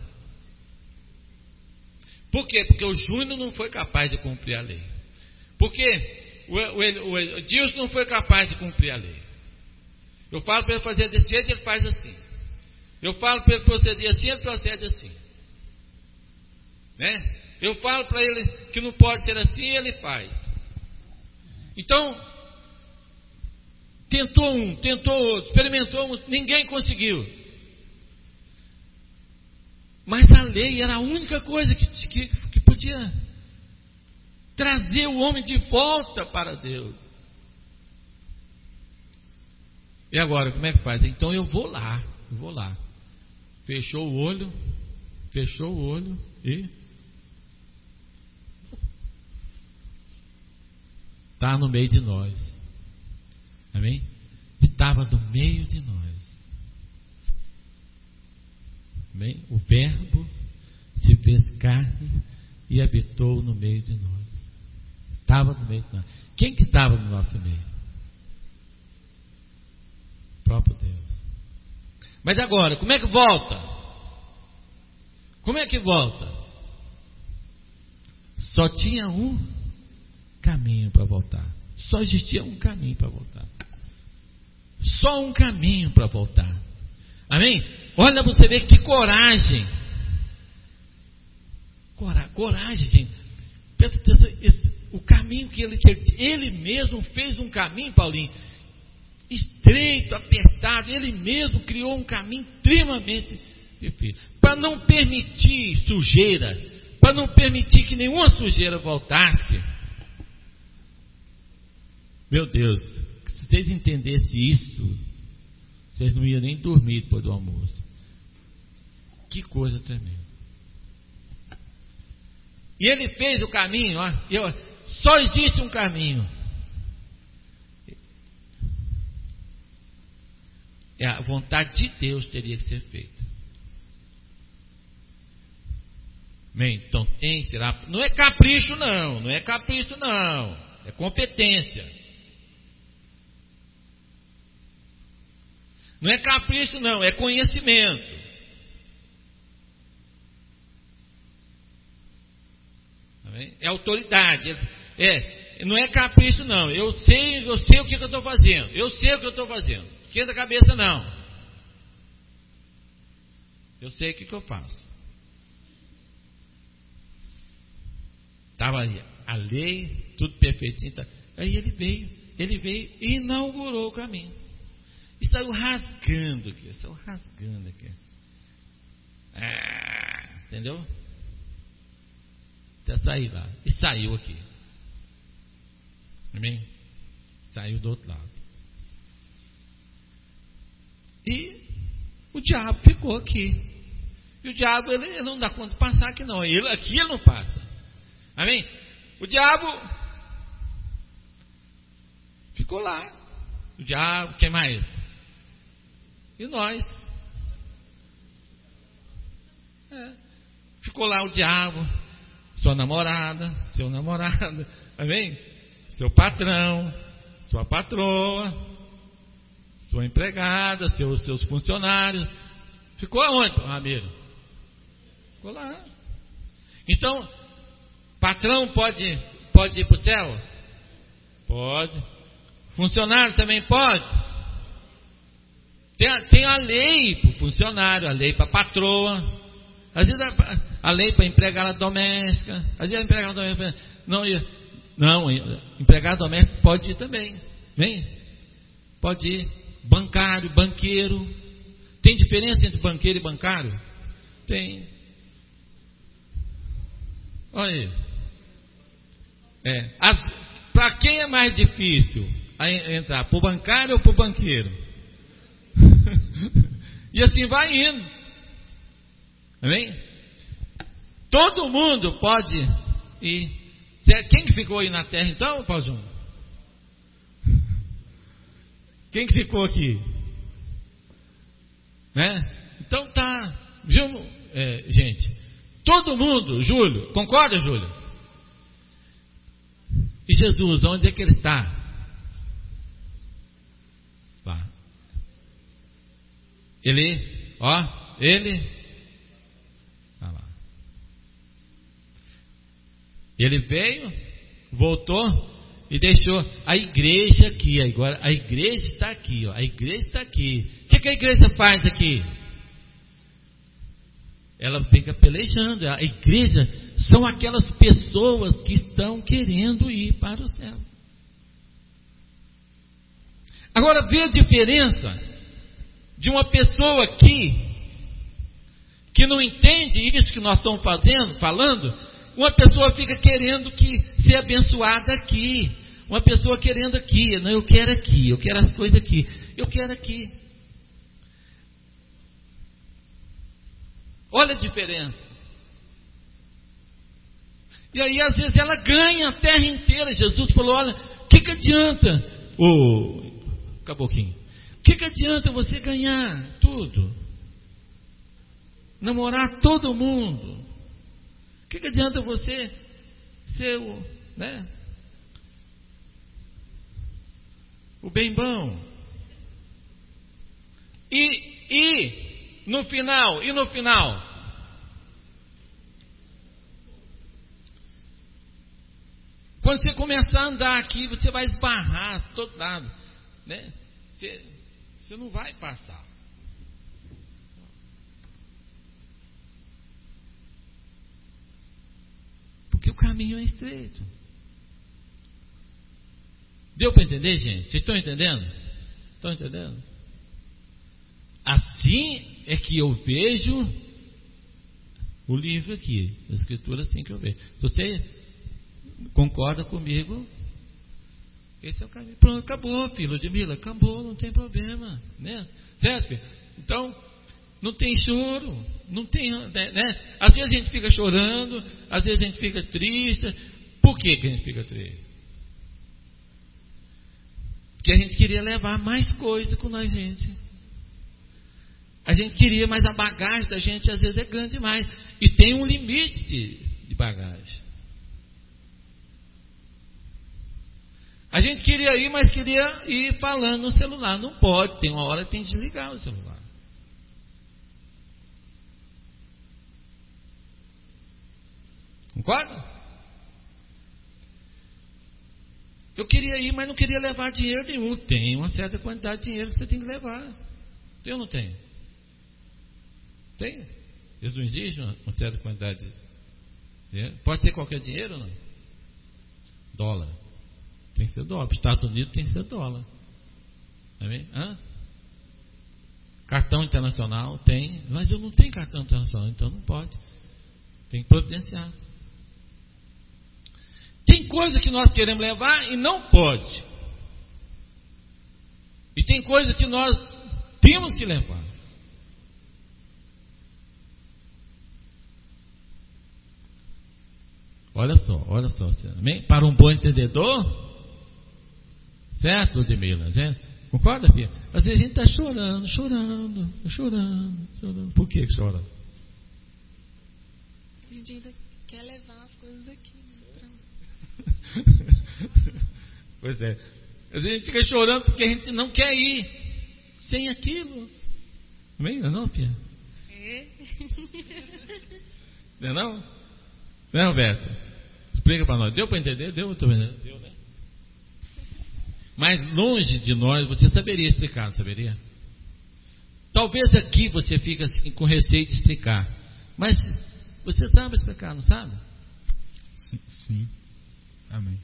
Por quê? Porque o Júnior não foi capaz de cumprir a lei. Porque o, o, o Edilson não foi capaz de cumprir a lei. Eu falo para ele fazer desse jeito, ele faz assim. Eu falo para ele proceder assim, ele procede assim. Né? Eu falo para ele que não pode ser assim, ele faz. Então, Tentou um, tentou outro, experimentou um, ninguém conseguiu. Mas a lei era a única coisa que, que, que podia trazer o homem de volta para Deus. E agora, como é que faz? Então eu vou lá, eu vou lá. Fechou o olho, fechou o olho e está no meio de nós. Amém? Estava no meio de nós. Amém? O Verbo se fez carne e habitou no meio de nós. Estava no meio de nós. Quem que estava no nosso meio? O próprio Deus. Mas agora, como é que volta? Como é que volta? Só tinha um caminho para voltar. Só existia um caminho para voltar. Só um caminho para voltar. Amém? Olha para você ver que coragem. Cora, coragem, gente. Presta atenção, esse, o caminho que ele, ele mesmo fez um caminho, Paulinho, estreito, apertado. Ele mesmo criou um caminho extremamente difícil, para não permitir sujeira, para não permitir que nenhuma sujeira voltasse. Meu Deus, se vocês entendessem isso, vocês não iam nem dormir depois do almoço. Que coisa tremenda. E ele fez o caminho, ó, eu, só existe um caminho. É, a vontade de Deus teria que ser feita. Bem, então tem que tirar. Não é capricho, não. Não é capricho, não. É competência. Não é capricho, não. É conhecimento. É autoridade. É, não é capricho, não. Eu sei, eu sei o que eu estou fazendo. Eu sei o que eu estou fazendo. Esquenta a cabeça, não. Eu sei o que, que eu faço. Estava ali a lei, tudo perfeitinho. Tá. Aí ele veio, ele veio e inaugurou o caminho. E saiu rasgando aqui, saiu rasgando aqui. Ah, entendeu? Até sair lá. E saiu aqui. Amém? Saiu do outro lado. E o diabo ficou aqui. E o diabo, ele, ele não dá conta de passar aqui não. Ele, aqui ele não passa. Amém? O diabo ficou lá. O diabo, quem mais? E nós. É. Ficou lá o diabo, sua namorada, seu namorado, amém? Seu patrão, sua patroa, sua empregada, seus, seus funcionários. Ficou aonde, Ramiro? Ficou lá. Então, patrão pode, pode ir para o céu? Pode. Funcionário também pode? Tem a, tem a lei para o funcionário, a lei para a patroa, às vezes a, a lei para empregada doméstica, às vezes a empregada doméstica não, não, empregado doméstico pode ir também, vem? Pode ir. Bancário, banqueiro. Tem diferença entre banqueiro e bancário? Tem. Olha aí. É, para quem é mais difícil entrar? Para o bancário ou para o banqueiro? E assim vai indo. Amém? Todo mundo pode ir. Quem que ficou aí na terra então, Paulo João? Quem que ficou aqui? Né? Então tá, viu, é, gente? Todo mundo, Júlio, concorda, Júlio? E Jesus, onde é que ele está? Lá. Ele, ó, ele, tá lá. Ele veio, voltou e deixou a igreja aqui. Agora a igreja está aqui, ó. A igreja está aqui. O que, que a igreja faz aqui? Ela fica pelejando. A igreja são aquelas pessoas que estão querendo ir para o céu. Agora vê a diferença de uma pessoa aqui que não entende isso que nós estamos fazendo, falando. Uma pessoa fica querendo que ser abençoada aqui. Uma pessoa querendo aqui. Não, eu quero aqui, eu quero as coisas aqui. Eu quero aqui. Olha a diferença. E aí às vezes ela ganha a terra inteira. Jesus falou, olha, o que, que adianta, ô caboclinho, o que, que adianta você ganhar tudo? Namorar todo mundo? O que, que adianta você ser o, né, o bem bom? E, e no final, e no final? Quando você começar a andar aqui, você vai esbarrar todo lado, né? Você, você não vai passar. Porque o caminho é estreito. Deu para entender, gente? Vocês estão entendendo? Estão entendendo? Assim é que eu vejo o livro aqui, a escritura, assim que eu vejo. Você concorda comigo? Esse é o caminho. Pronto, acabou, filho, Ludmila, acabou, não tem problema, né? Certo, filho? Então, não tem choro, não tem, né? Às vezes a gente fica chorando, às vezes a gente fica triste. Por que que a gente fica triste? Porque a gente queria levar mais coisa com a gente. A gente queria, mas a bagagem da gente às vezes é grande demais. E tem um limite de, de bagagem. A gente queria ir, mas queria ir falando no celular. Não pode, tem uma hora que tem que desligar o celular. Concorda? Eu queria ir, mas não queria levar dinheiro nenhum. Tem uma certa quantidade de dinheiro que você tem que levar. Tem ou não tem? Tem? Eles não exigem uma, uma certa quantidade de dinheiro? Pode ser qualquer dinheiro ou não? Dólar. Tem que ser dólar. Para os Estados Unidos tem que ser dólar. Amém? Hã? Cartão internacional tem. Mas eu não tenho cartão internacional, então não pode. Tem que providenciar. Tem coisa que nós queremos levar e não pode. E tem coisa que nós temos que levar. Olha só, olha só. Amém? Para um bom entendedor, certo, Ludmila? Concorda, filha? Às vezes a gente está chorando, chorando, chorando, chorando. Por que chora? A gente ainda quer levar as coisas daqui. Pois é. Às vezes a gente fica chorando porque a gente não quer ir sem aquilo. Amém? Não é não, filha? É. Não é não? Não é, Roberto? Explica para nós. Deu para entender? Deu, Deu, né? Mas longe de nós, você saberia explicar, não saberia? Talvez aqui você fique assim, com receio de explicar. Mas você sabe explicar, não sabe? Sim. sim. Amém.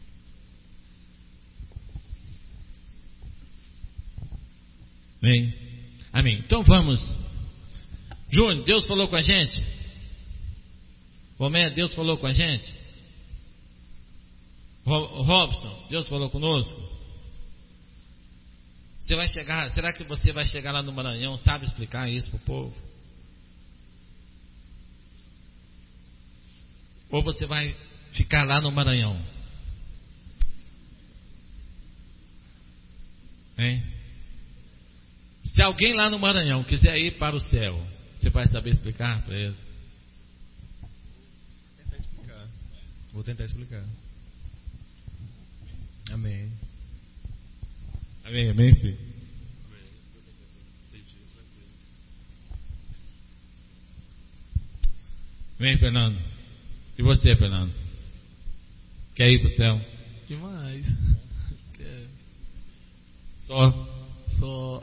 Bem, amém. Então vamos. Júnior, Deus falou com a gente? Romé, Deus falou com a gente? Robson, Deus falou conosco? Você vai chegar, será que você vai chegar lá no Maranhão, sabe explicar isso para o povo? Ou você vai ficar lá no Maranhão? Hein? Se alguém lá no Maranhão quiser ir para o céu, você vai saber explicar para ele? Vou tentar explicar. Vou tentar explicar. Amém. Amém, amém, filho. Vem, Fernando. E você, Fernando? Quer ir para o céu? Demais. Quer. Só. Só.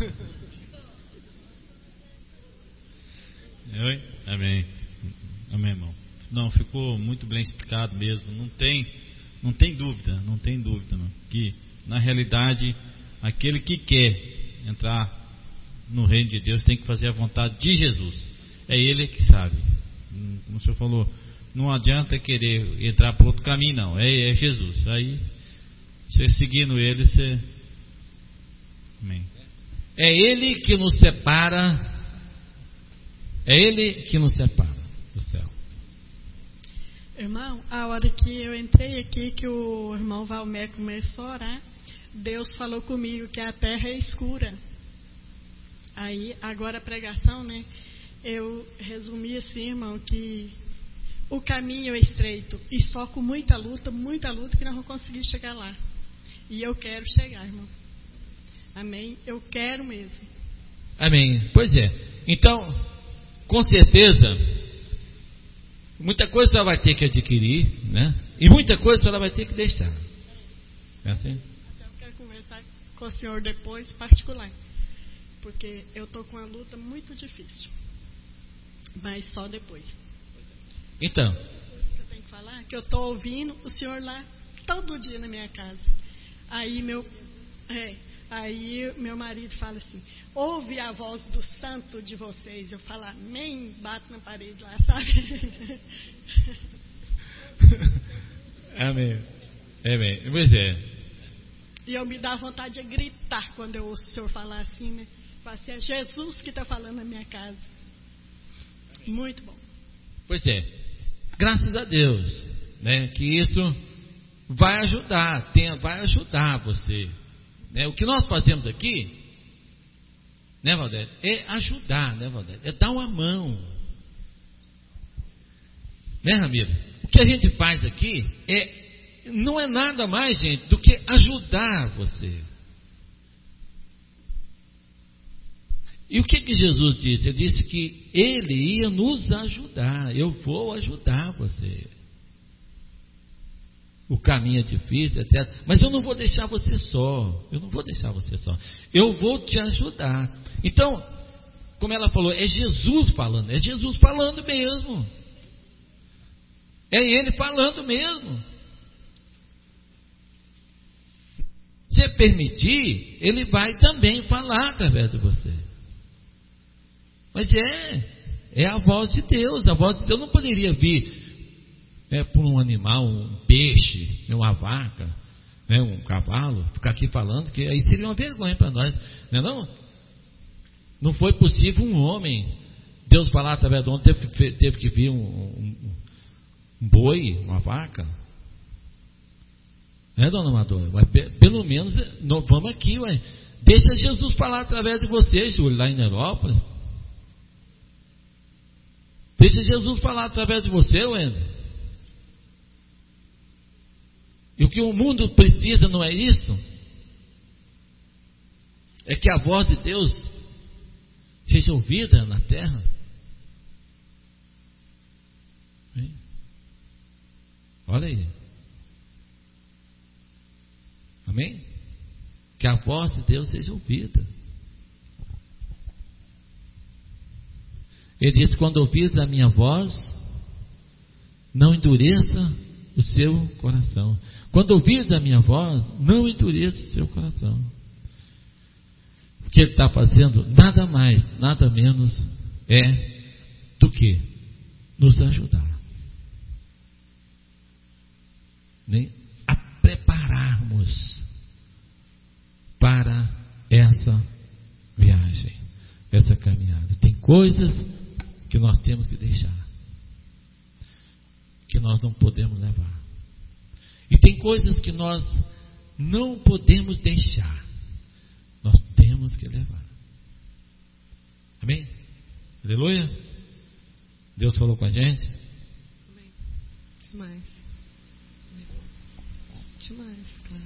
Oi? Amém. Amém, irmão. Não, ficou muito bem explicado mesmo. Não tem, não tem dúvida, não tem dúvida, não. Que na realidade aquele que quer entrar no reino de Deus tem que fazer a vontade de Jesus. É Ele que sabe. Como o senhor falou, não adianta querer entrar por outro caminho, não. É, é Jesus. Aí, você seguindo Ele, você... Amém. É Ele que nos separa. É Ele que nos separa do céu. Irmão, a hora que eu entrei aqui, que o irmão Valmé começou a orar, Deus falou comigo que a terra é escura. Aí, agora a pregação, né? Eu resumi assim, irmão, que o caminho é estreito e só com muita luta, muita luta que nós vamos conseguir chegar lá. E eu quero chegar, irmão. Amém? Eu quero mesmo. Amém. Pois é. Então, com certeza, muita coisa a senhora vai ter que adquirir, né? E muita coisa a senhora vai ter que deixar. É assim? Até eu quero conversar com o senhor depois, particular. Porque eu estou com uma luta muito difícil. Mas só depois. Então. Que eu tenho que falar, que eu estou ouvindo o senhor lá todo dia na minha casa. Aí meu, é, aí meu marido fala assim, ouve a voz do santo de vocês. Eu falo, amém, bato na parede lá, sabe? Amém. Amém. Pois é. E eu me dá vontade de gritar quando eu ouço o senhor falar assim, né? Fala assim, é Jesus que está falando na minha casa. Muito bom. Pois é. Graças a Deus, né? Que isso vai ajudar, tem, vai ajudar você. Né? O que nós fazemos aqui, né, Valdério? É ajudar, né, Valdério? É dar uma mão. Né, Ramiro? O que a gente faz aqui é, não é nada mais, gente, do que ajudar você. E o que que Jesus disse? Ele disse que Ele ia nos ajudar. Eu vou ajudar você. O caminho é difícil, etcétera. Mas eu não vou deixar você só. Eu não vou deixar você só. Eu vou te ajudar. Então, como ela falou, é Jesus falando. É Jesus falando mesmo. É Ele falando mesmo. Se permitir, Ele vai também falar através de você. Mas é, é a voz de Deus. A voz de Deus não poderia vir é, por um animal, um peixe, uma vaca, né, um cavalo, ficar aqui falando, que aí seria uma vergonha para nós. Não é não? Não foi possível um homem, Deus falar através de um homem, teve, teve que vir um, um, um boi, uma vaca. Né, dona Amadora? Mas pelo menos não, vamos aqui, ué. Deixa Jesus falar através de você, Júlio, lá em Nerópolis. Deixa Jesus falar através de você, Wendel. E o que o mundo precisa não é isso? É que a voz de Deus seja ouvida na terra. Hein? Olha aí. Amém? Que a voz de Deus seja ouvida. Ele diz, quando ouvires a minha voz, não endureça o seu coração. Quando ouvires a minha voz, não endureça o seu coração. O que ele está fazendo, nada mais, nada menos, é do que nos ajudar. Né? A prepararmos para essa viagem, essa caminhada. Tem coisas que nós temos que deixar, que nós não podemos levar, e tem coisas que nós não podemos deixar, nós temos que levar. Amém? Aleluia? Deus falou com a gente? Amém. Demais. Demais, claro.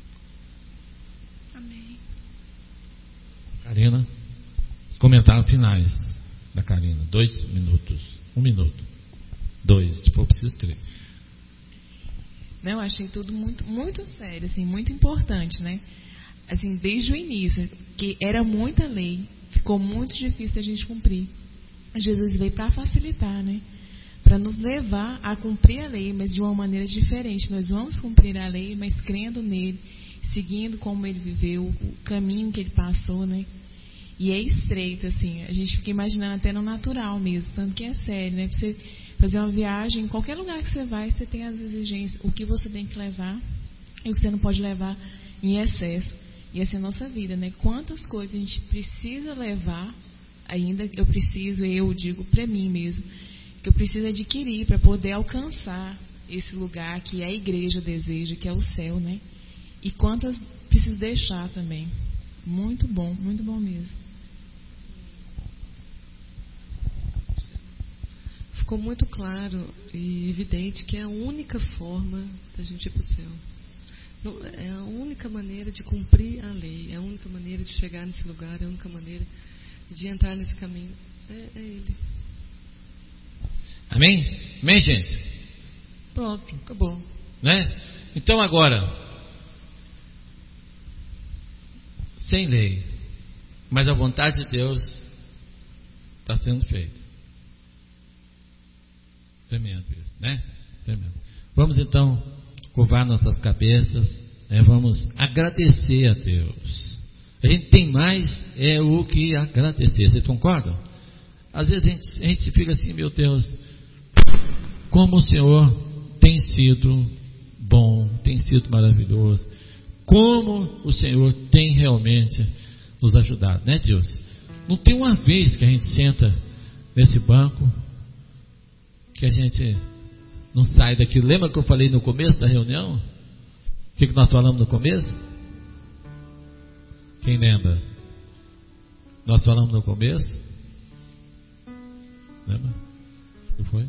Amém. Karina, comentários finais da Karina, dois minutos, um minuto, dois, se for preciso três. Não, eu achei tudo muito, muito sério, assim, muito importante, né? Assim, desde o início, que era muita lei, ficou muito difícil a gente cumprir. Jesus veio para facilitar, né? Para nos levar a cumprir a lei, mas de uma maneira diferente. Nós vamos cumprir a lei, mas crendo nele, seguindo como ele viveu, o caminho que ele passou, né? E é estreito, assim, a gente fica imaginando até no natural mesmo, tanto que é sério, né? Pra você fazer uma viagem, em qualquer lugar que você vai, você tem as exigências, o que você tem que levar e o que você não pode levar em excesso. E essa é a nossa vida, né? Quantas coisas a gente precisa levar, ainda eu preciso, eu digo para mim mesmo, que eu preciso adquirir para poder alcançar esse lugar que a igreja deseja, que é o céu, né? E quantas preciso deixar também. Muito bom, muito bom mesmo. Ficou muito claro e evidente que é a única forma da gente ir para o céu. Não, é a única maneira de cumprir a lei, é a única maneira de chegar nesse lugar, é a única maneira de entrar nesse caminho. É, é Ele. Amém? Amém, gente? Pronto, acabou. Né? Então agora, sem lei, mas a vontade de Deus está sendo feita. Tremendo isso, né? Tremendo. Vamos então curvar nossas cabeças, né? Vamos agradecer a Deus. A gente tem mais é o que agradecer. Vocês concordam? Às vezes a gente, a gente fica assim, meu Deus, como o Senhor tem sido bom, tem sido maravilhoso, como o Senhor tem realmente nos ajudado, né, Deus? Não tem uma vez que a gente senta nesse banco que a gente não sai daquilo. Lembra que eu falei no começo da reunião? O que, que nós falamos no começo? Quem lembra? Nós falamos no começo? Lembra? O que foi?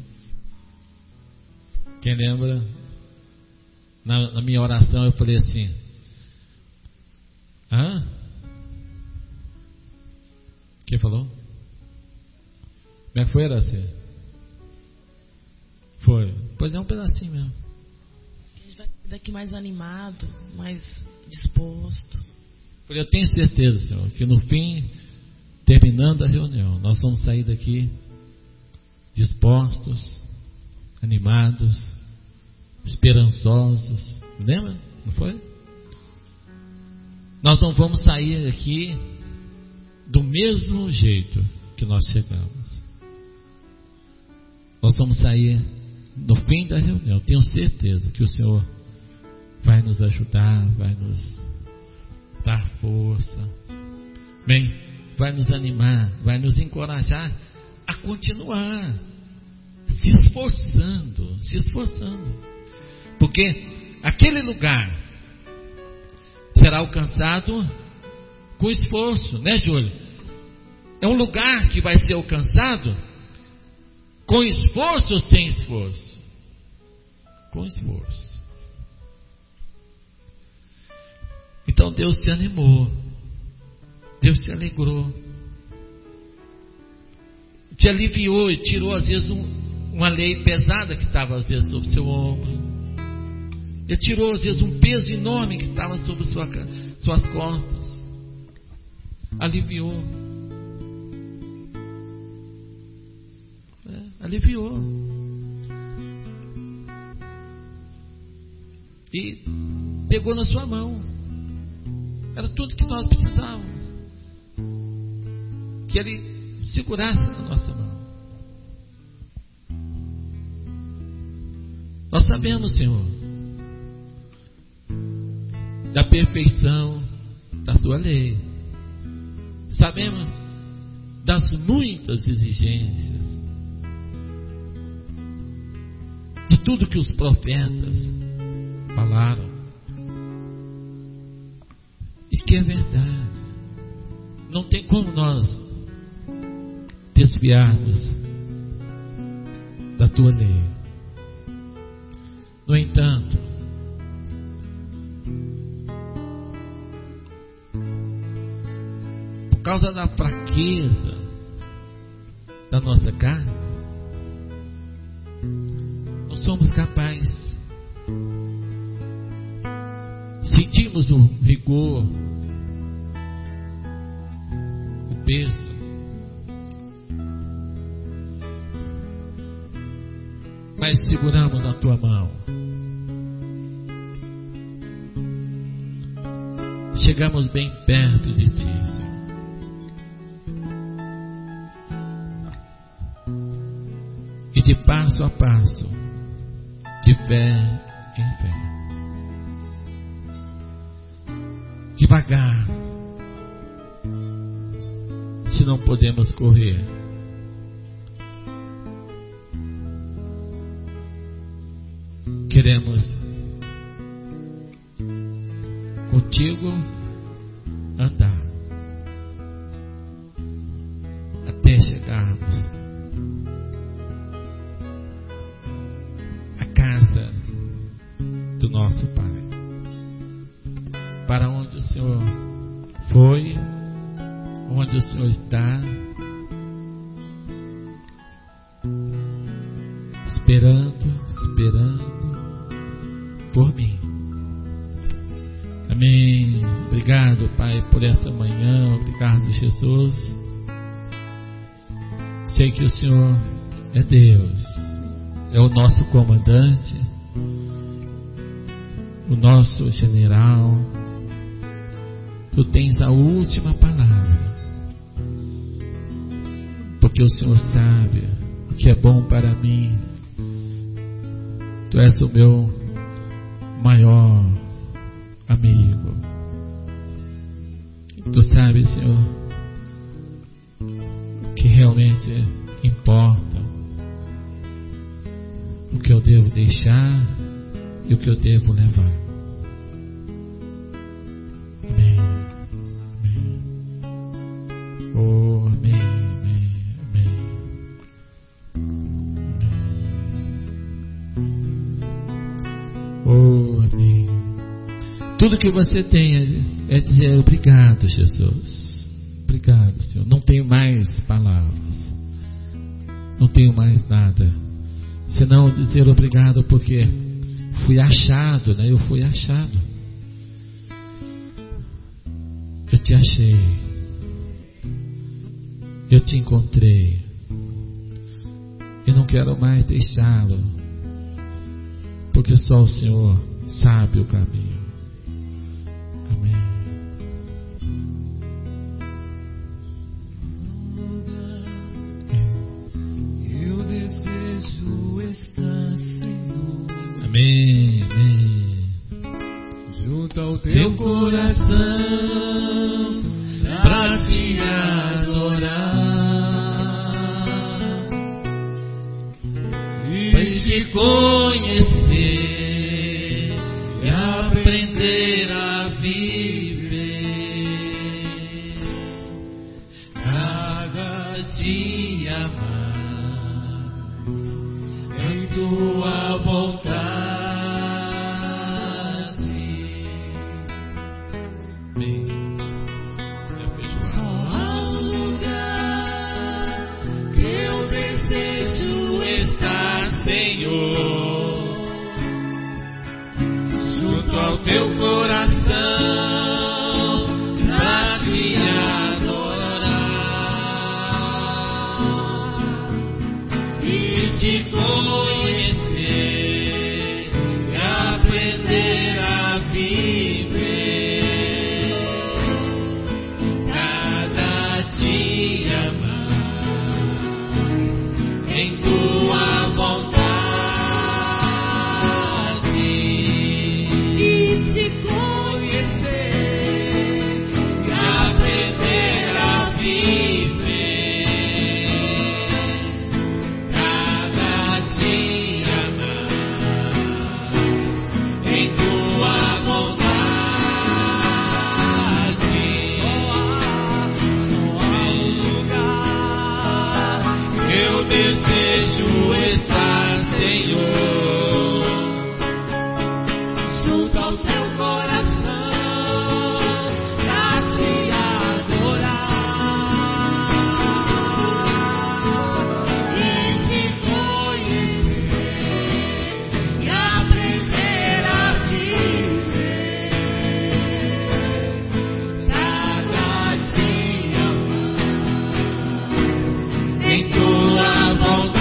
Quem lembra? Na, na minha oração eu falei assim: hã? Quem falou? Como é que foi, Araci? Foi. Pois é, um pedacinho mesmo. A gente vai daqui mais animado, mais disposto. Eu tenho certeza, Senhor, que no fim, terminando a reunião, nós vamos sair daqui dispostos, animados, esperançosos. Lembra? Não foi? Nós não vamos sair aqui do mesmo jeito que nós chegamos. Nós vamos sair no fim da reunião. Tenho certeza que o Senhor vai nos ajudar, vai nos dar força, bem, vai nos animar, vai nos encorajar a continuar se esforçando, se esforçando, porque aquele lugar será alcançado com esforço, né, Júlio? É um lugar que vai ser alcançado com esforço ou sem esforço? Com esforço. Então Deus se animou, Deus se alegrou, te aliviou e tirou às vezes um, uma lei pesada que estava às vezes sobre o seu ombro. Ele tirou às vezes um peso enorme que estava sobre sua, suas costas. Aliviou. É, aliviou. E pegou na sua mão. Era tudo que nós precisávamos. Que Ele segurasse na nossa mão. Nós sabemos, Senhor, da perfeição da Sua lei. Sabemos das muitas exigências, de tudo que os profetas falaram. E que é verdade. Não tem como nós desviarmos da Tua lei. No entanto, por causa da fraqueza da nossa carne, não somos capazes. Sentimos o rigor, o peso, mas seguramos na Tua mão. chegamos bem perto de Ti, Senhor. E de passo a passo, de fé em fé, devagar, se não podemos correr, queremos contigo andar até chegarmos à casa do nosso Pai, para onde o Senhor foi, onde o Senhor está, esperando, esperando por mim. Amém. Obrigado, Pai, por esta manhã. Obrigado, Jesus. Sei que o Senhor é Deus, é o nosso comandante, o nosso general. Tu tens a última palavra, porque o Senhor sabe o que é bom para mim. Tu és o meu maior amigo. Tu sabes, Senhor, o que realmente importa, o que eu devo deixar e o que eu devo levar. Amém. Amém. Oh, amém, amém, amém. Amém. Oh, amém. Tudo que você tem é dizer obrigado, Jesus. Obrigado, Senhor. Não tenho mais palavras, não tenho mais nada senão dizer obrigado, porque fui achado, né? Eu fui achado. Eu te achei, eu te encontrei e não quero mais deixá-lo, porque só o Senhor sabe o caminho. Amém. Eu desejo estar, Senhor. Amém, amém. Junto ao teu, Teu coração, pra te adorar, pra te conhecer e aprender a viver, cada dia mais em tua vontade. Amém. Só há um lugar que eu desejo Estar, Senhor, junto ao teu coração, pra te adorar e te conhecer e aprender a viver, cada dia mais em tua vontade, e te conhecer e aprender a viver, cada dia mais em tua vontade. Só há um lugar Que eu desejo estar, Senhor, junto ao teu coração pra te adorar e te conhecer e aprender a viver, cada dia mais em tua vontade.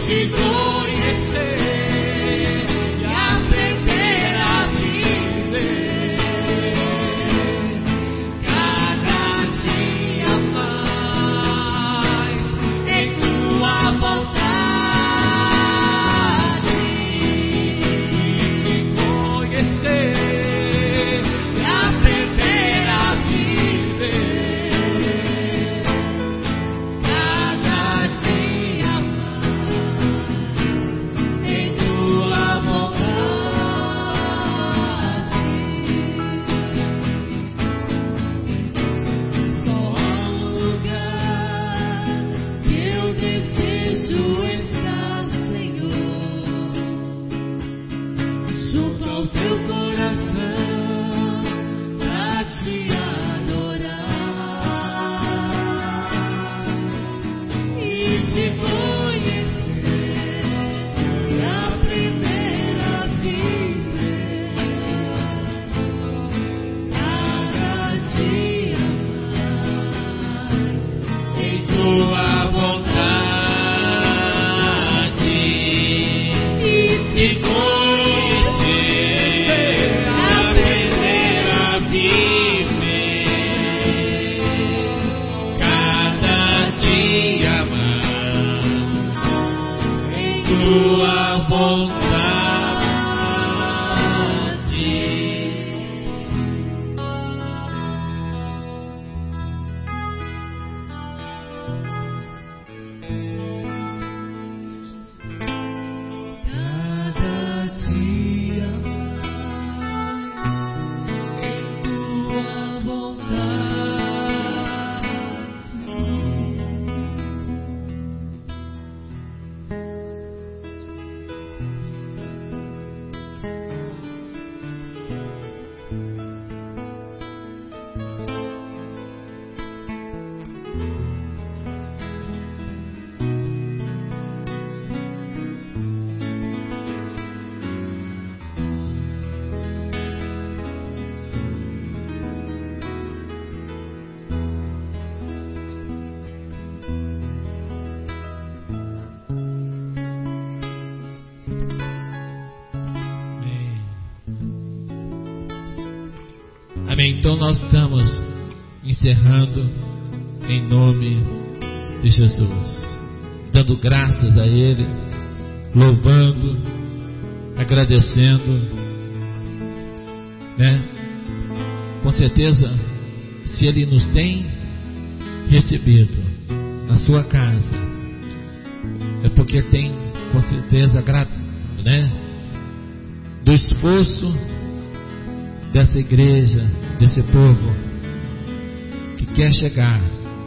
Amém. Então nós estamos encerrando em nome de Jesus, dando graças a Ele, louvando, agradecendo, né? Com certeza, se Ele nos tem recebido na sua casa, é porque tem, com certeza, né? Do esforço dessa igreja, desse povo que quer chegar,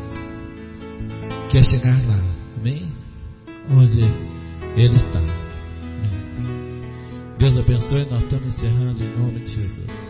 quer chegar lá, amém? Onde Ele está. Amém. Deus abençoe. Nós estamos encerrando em nome de Jesus.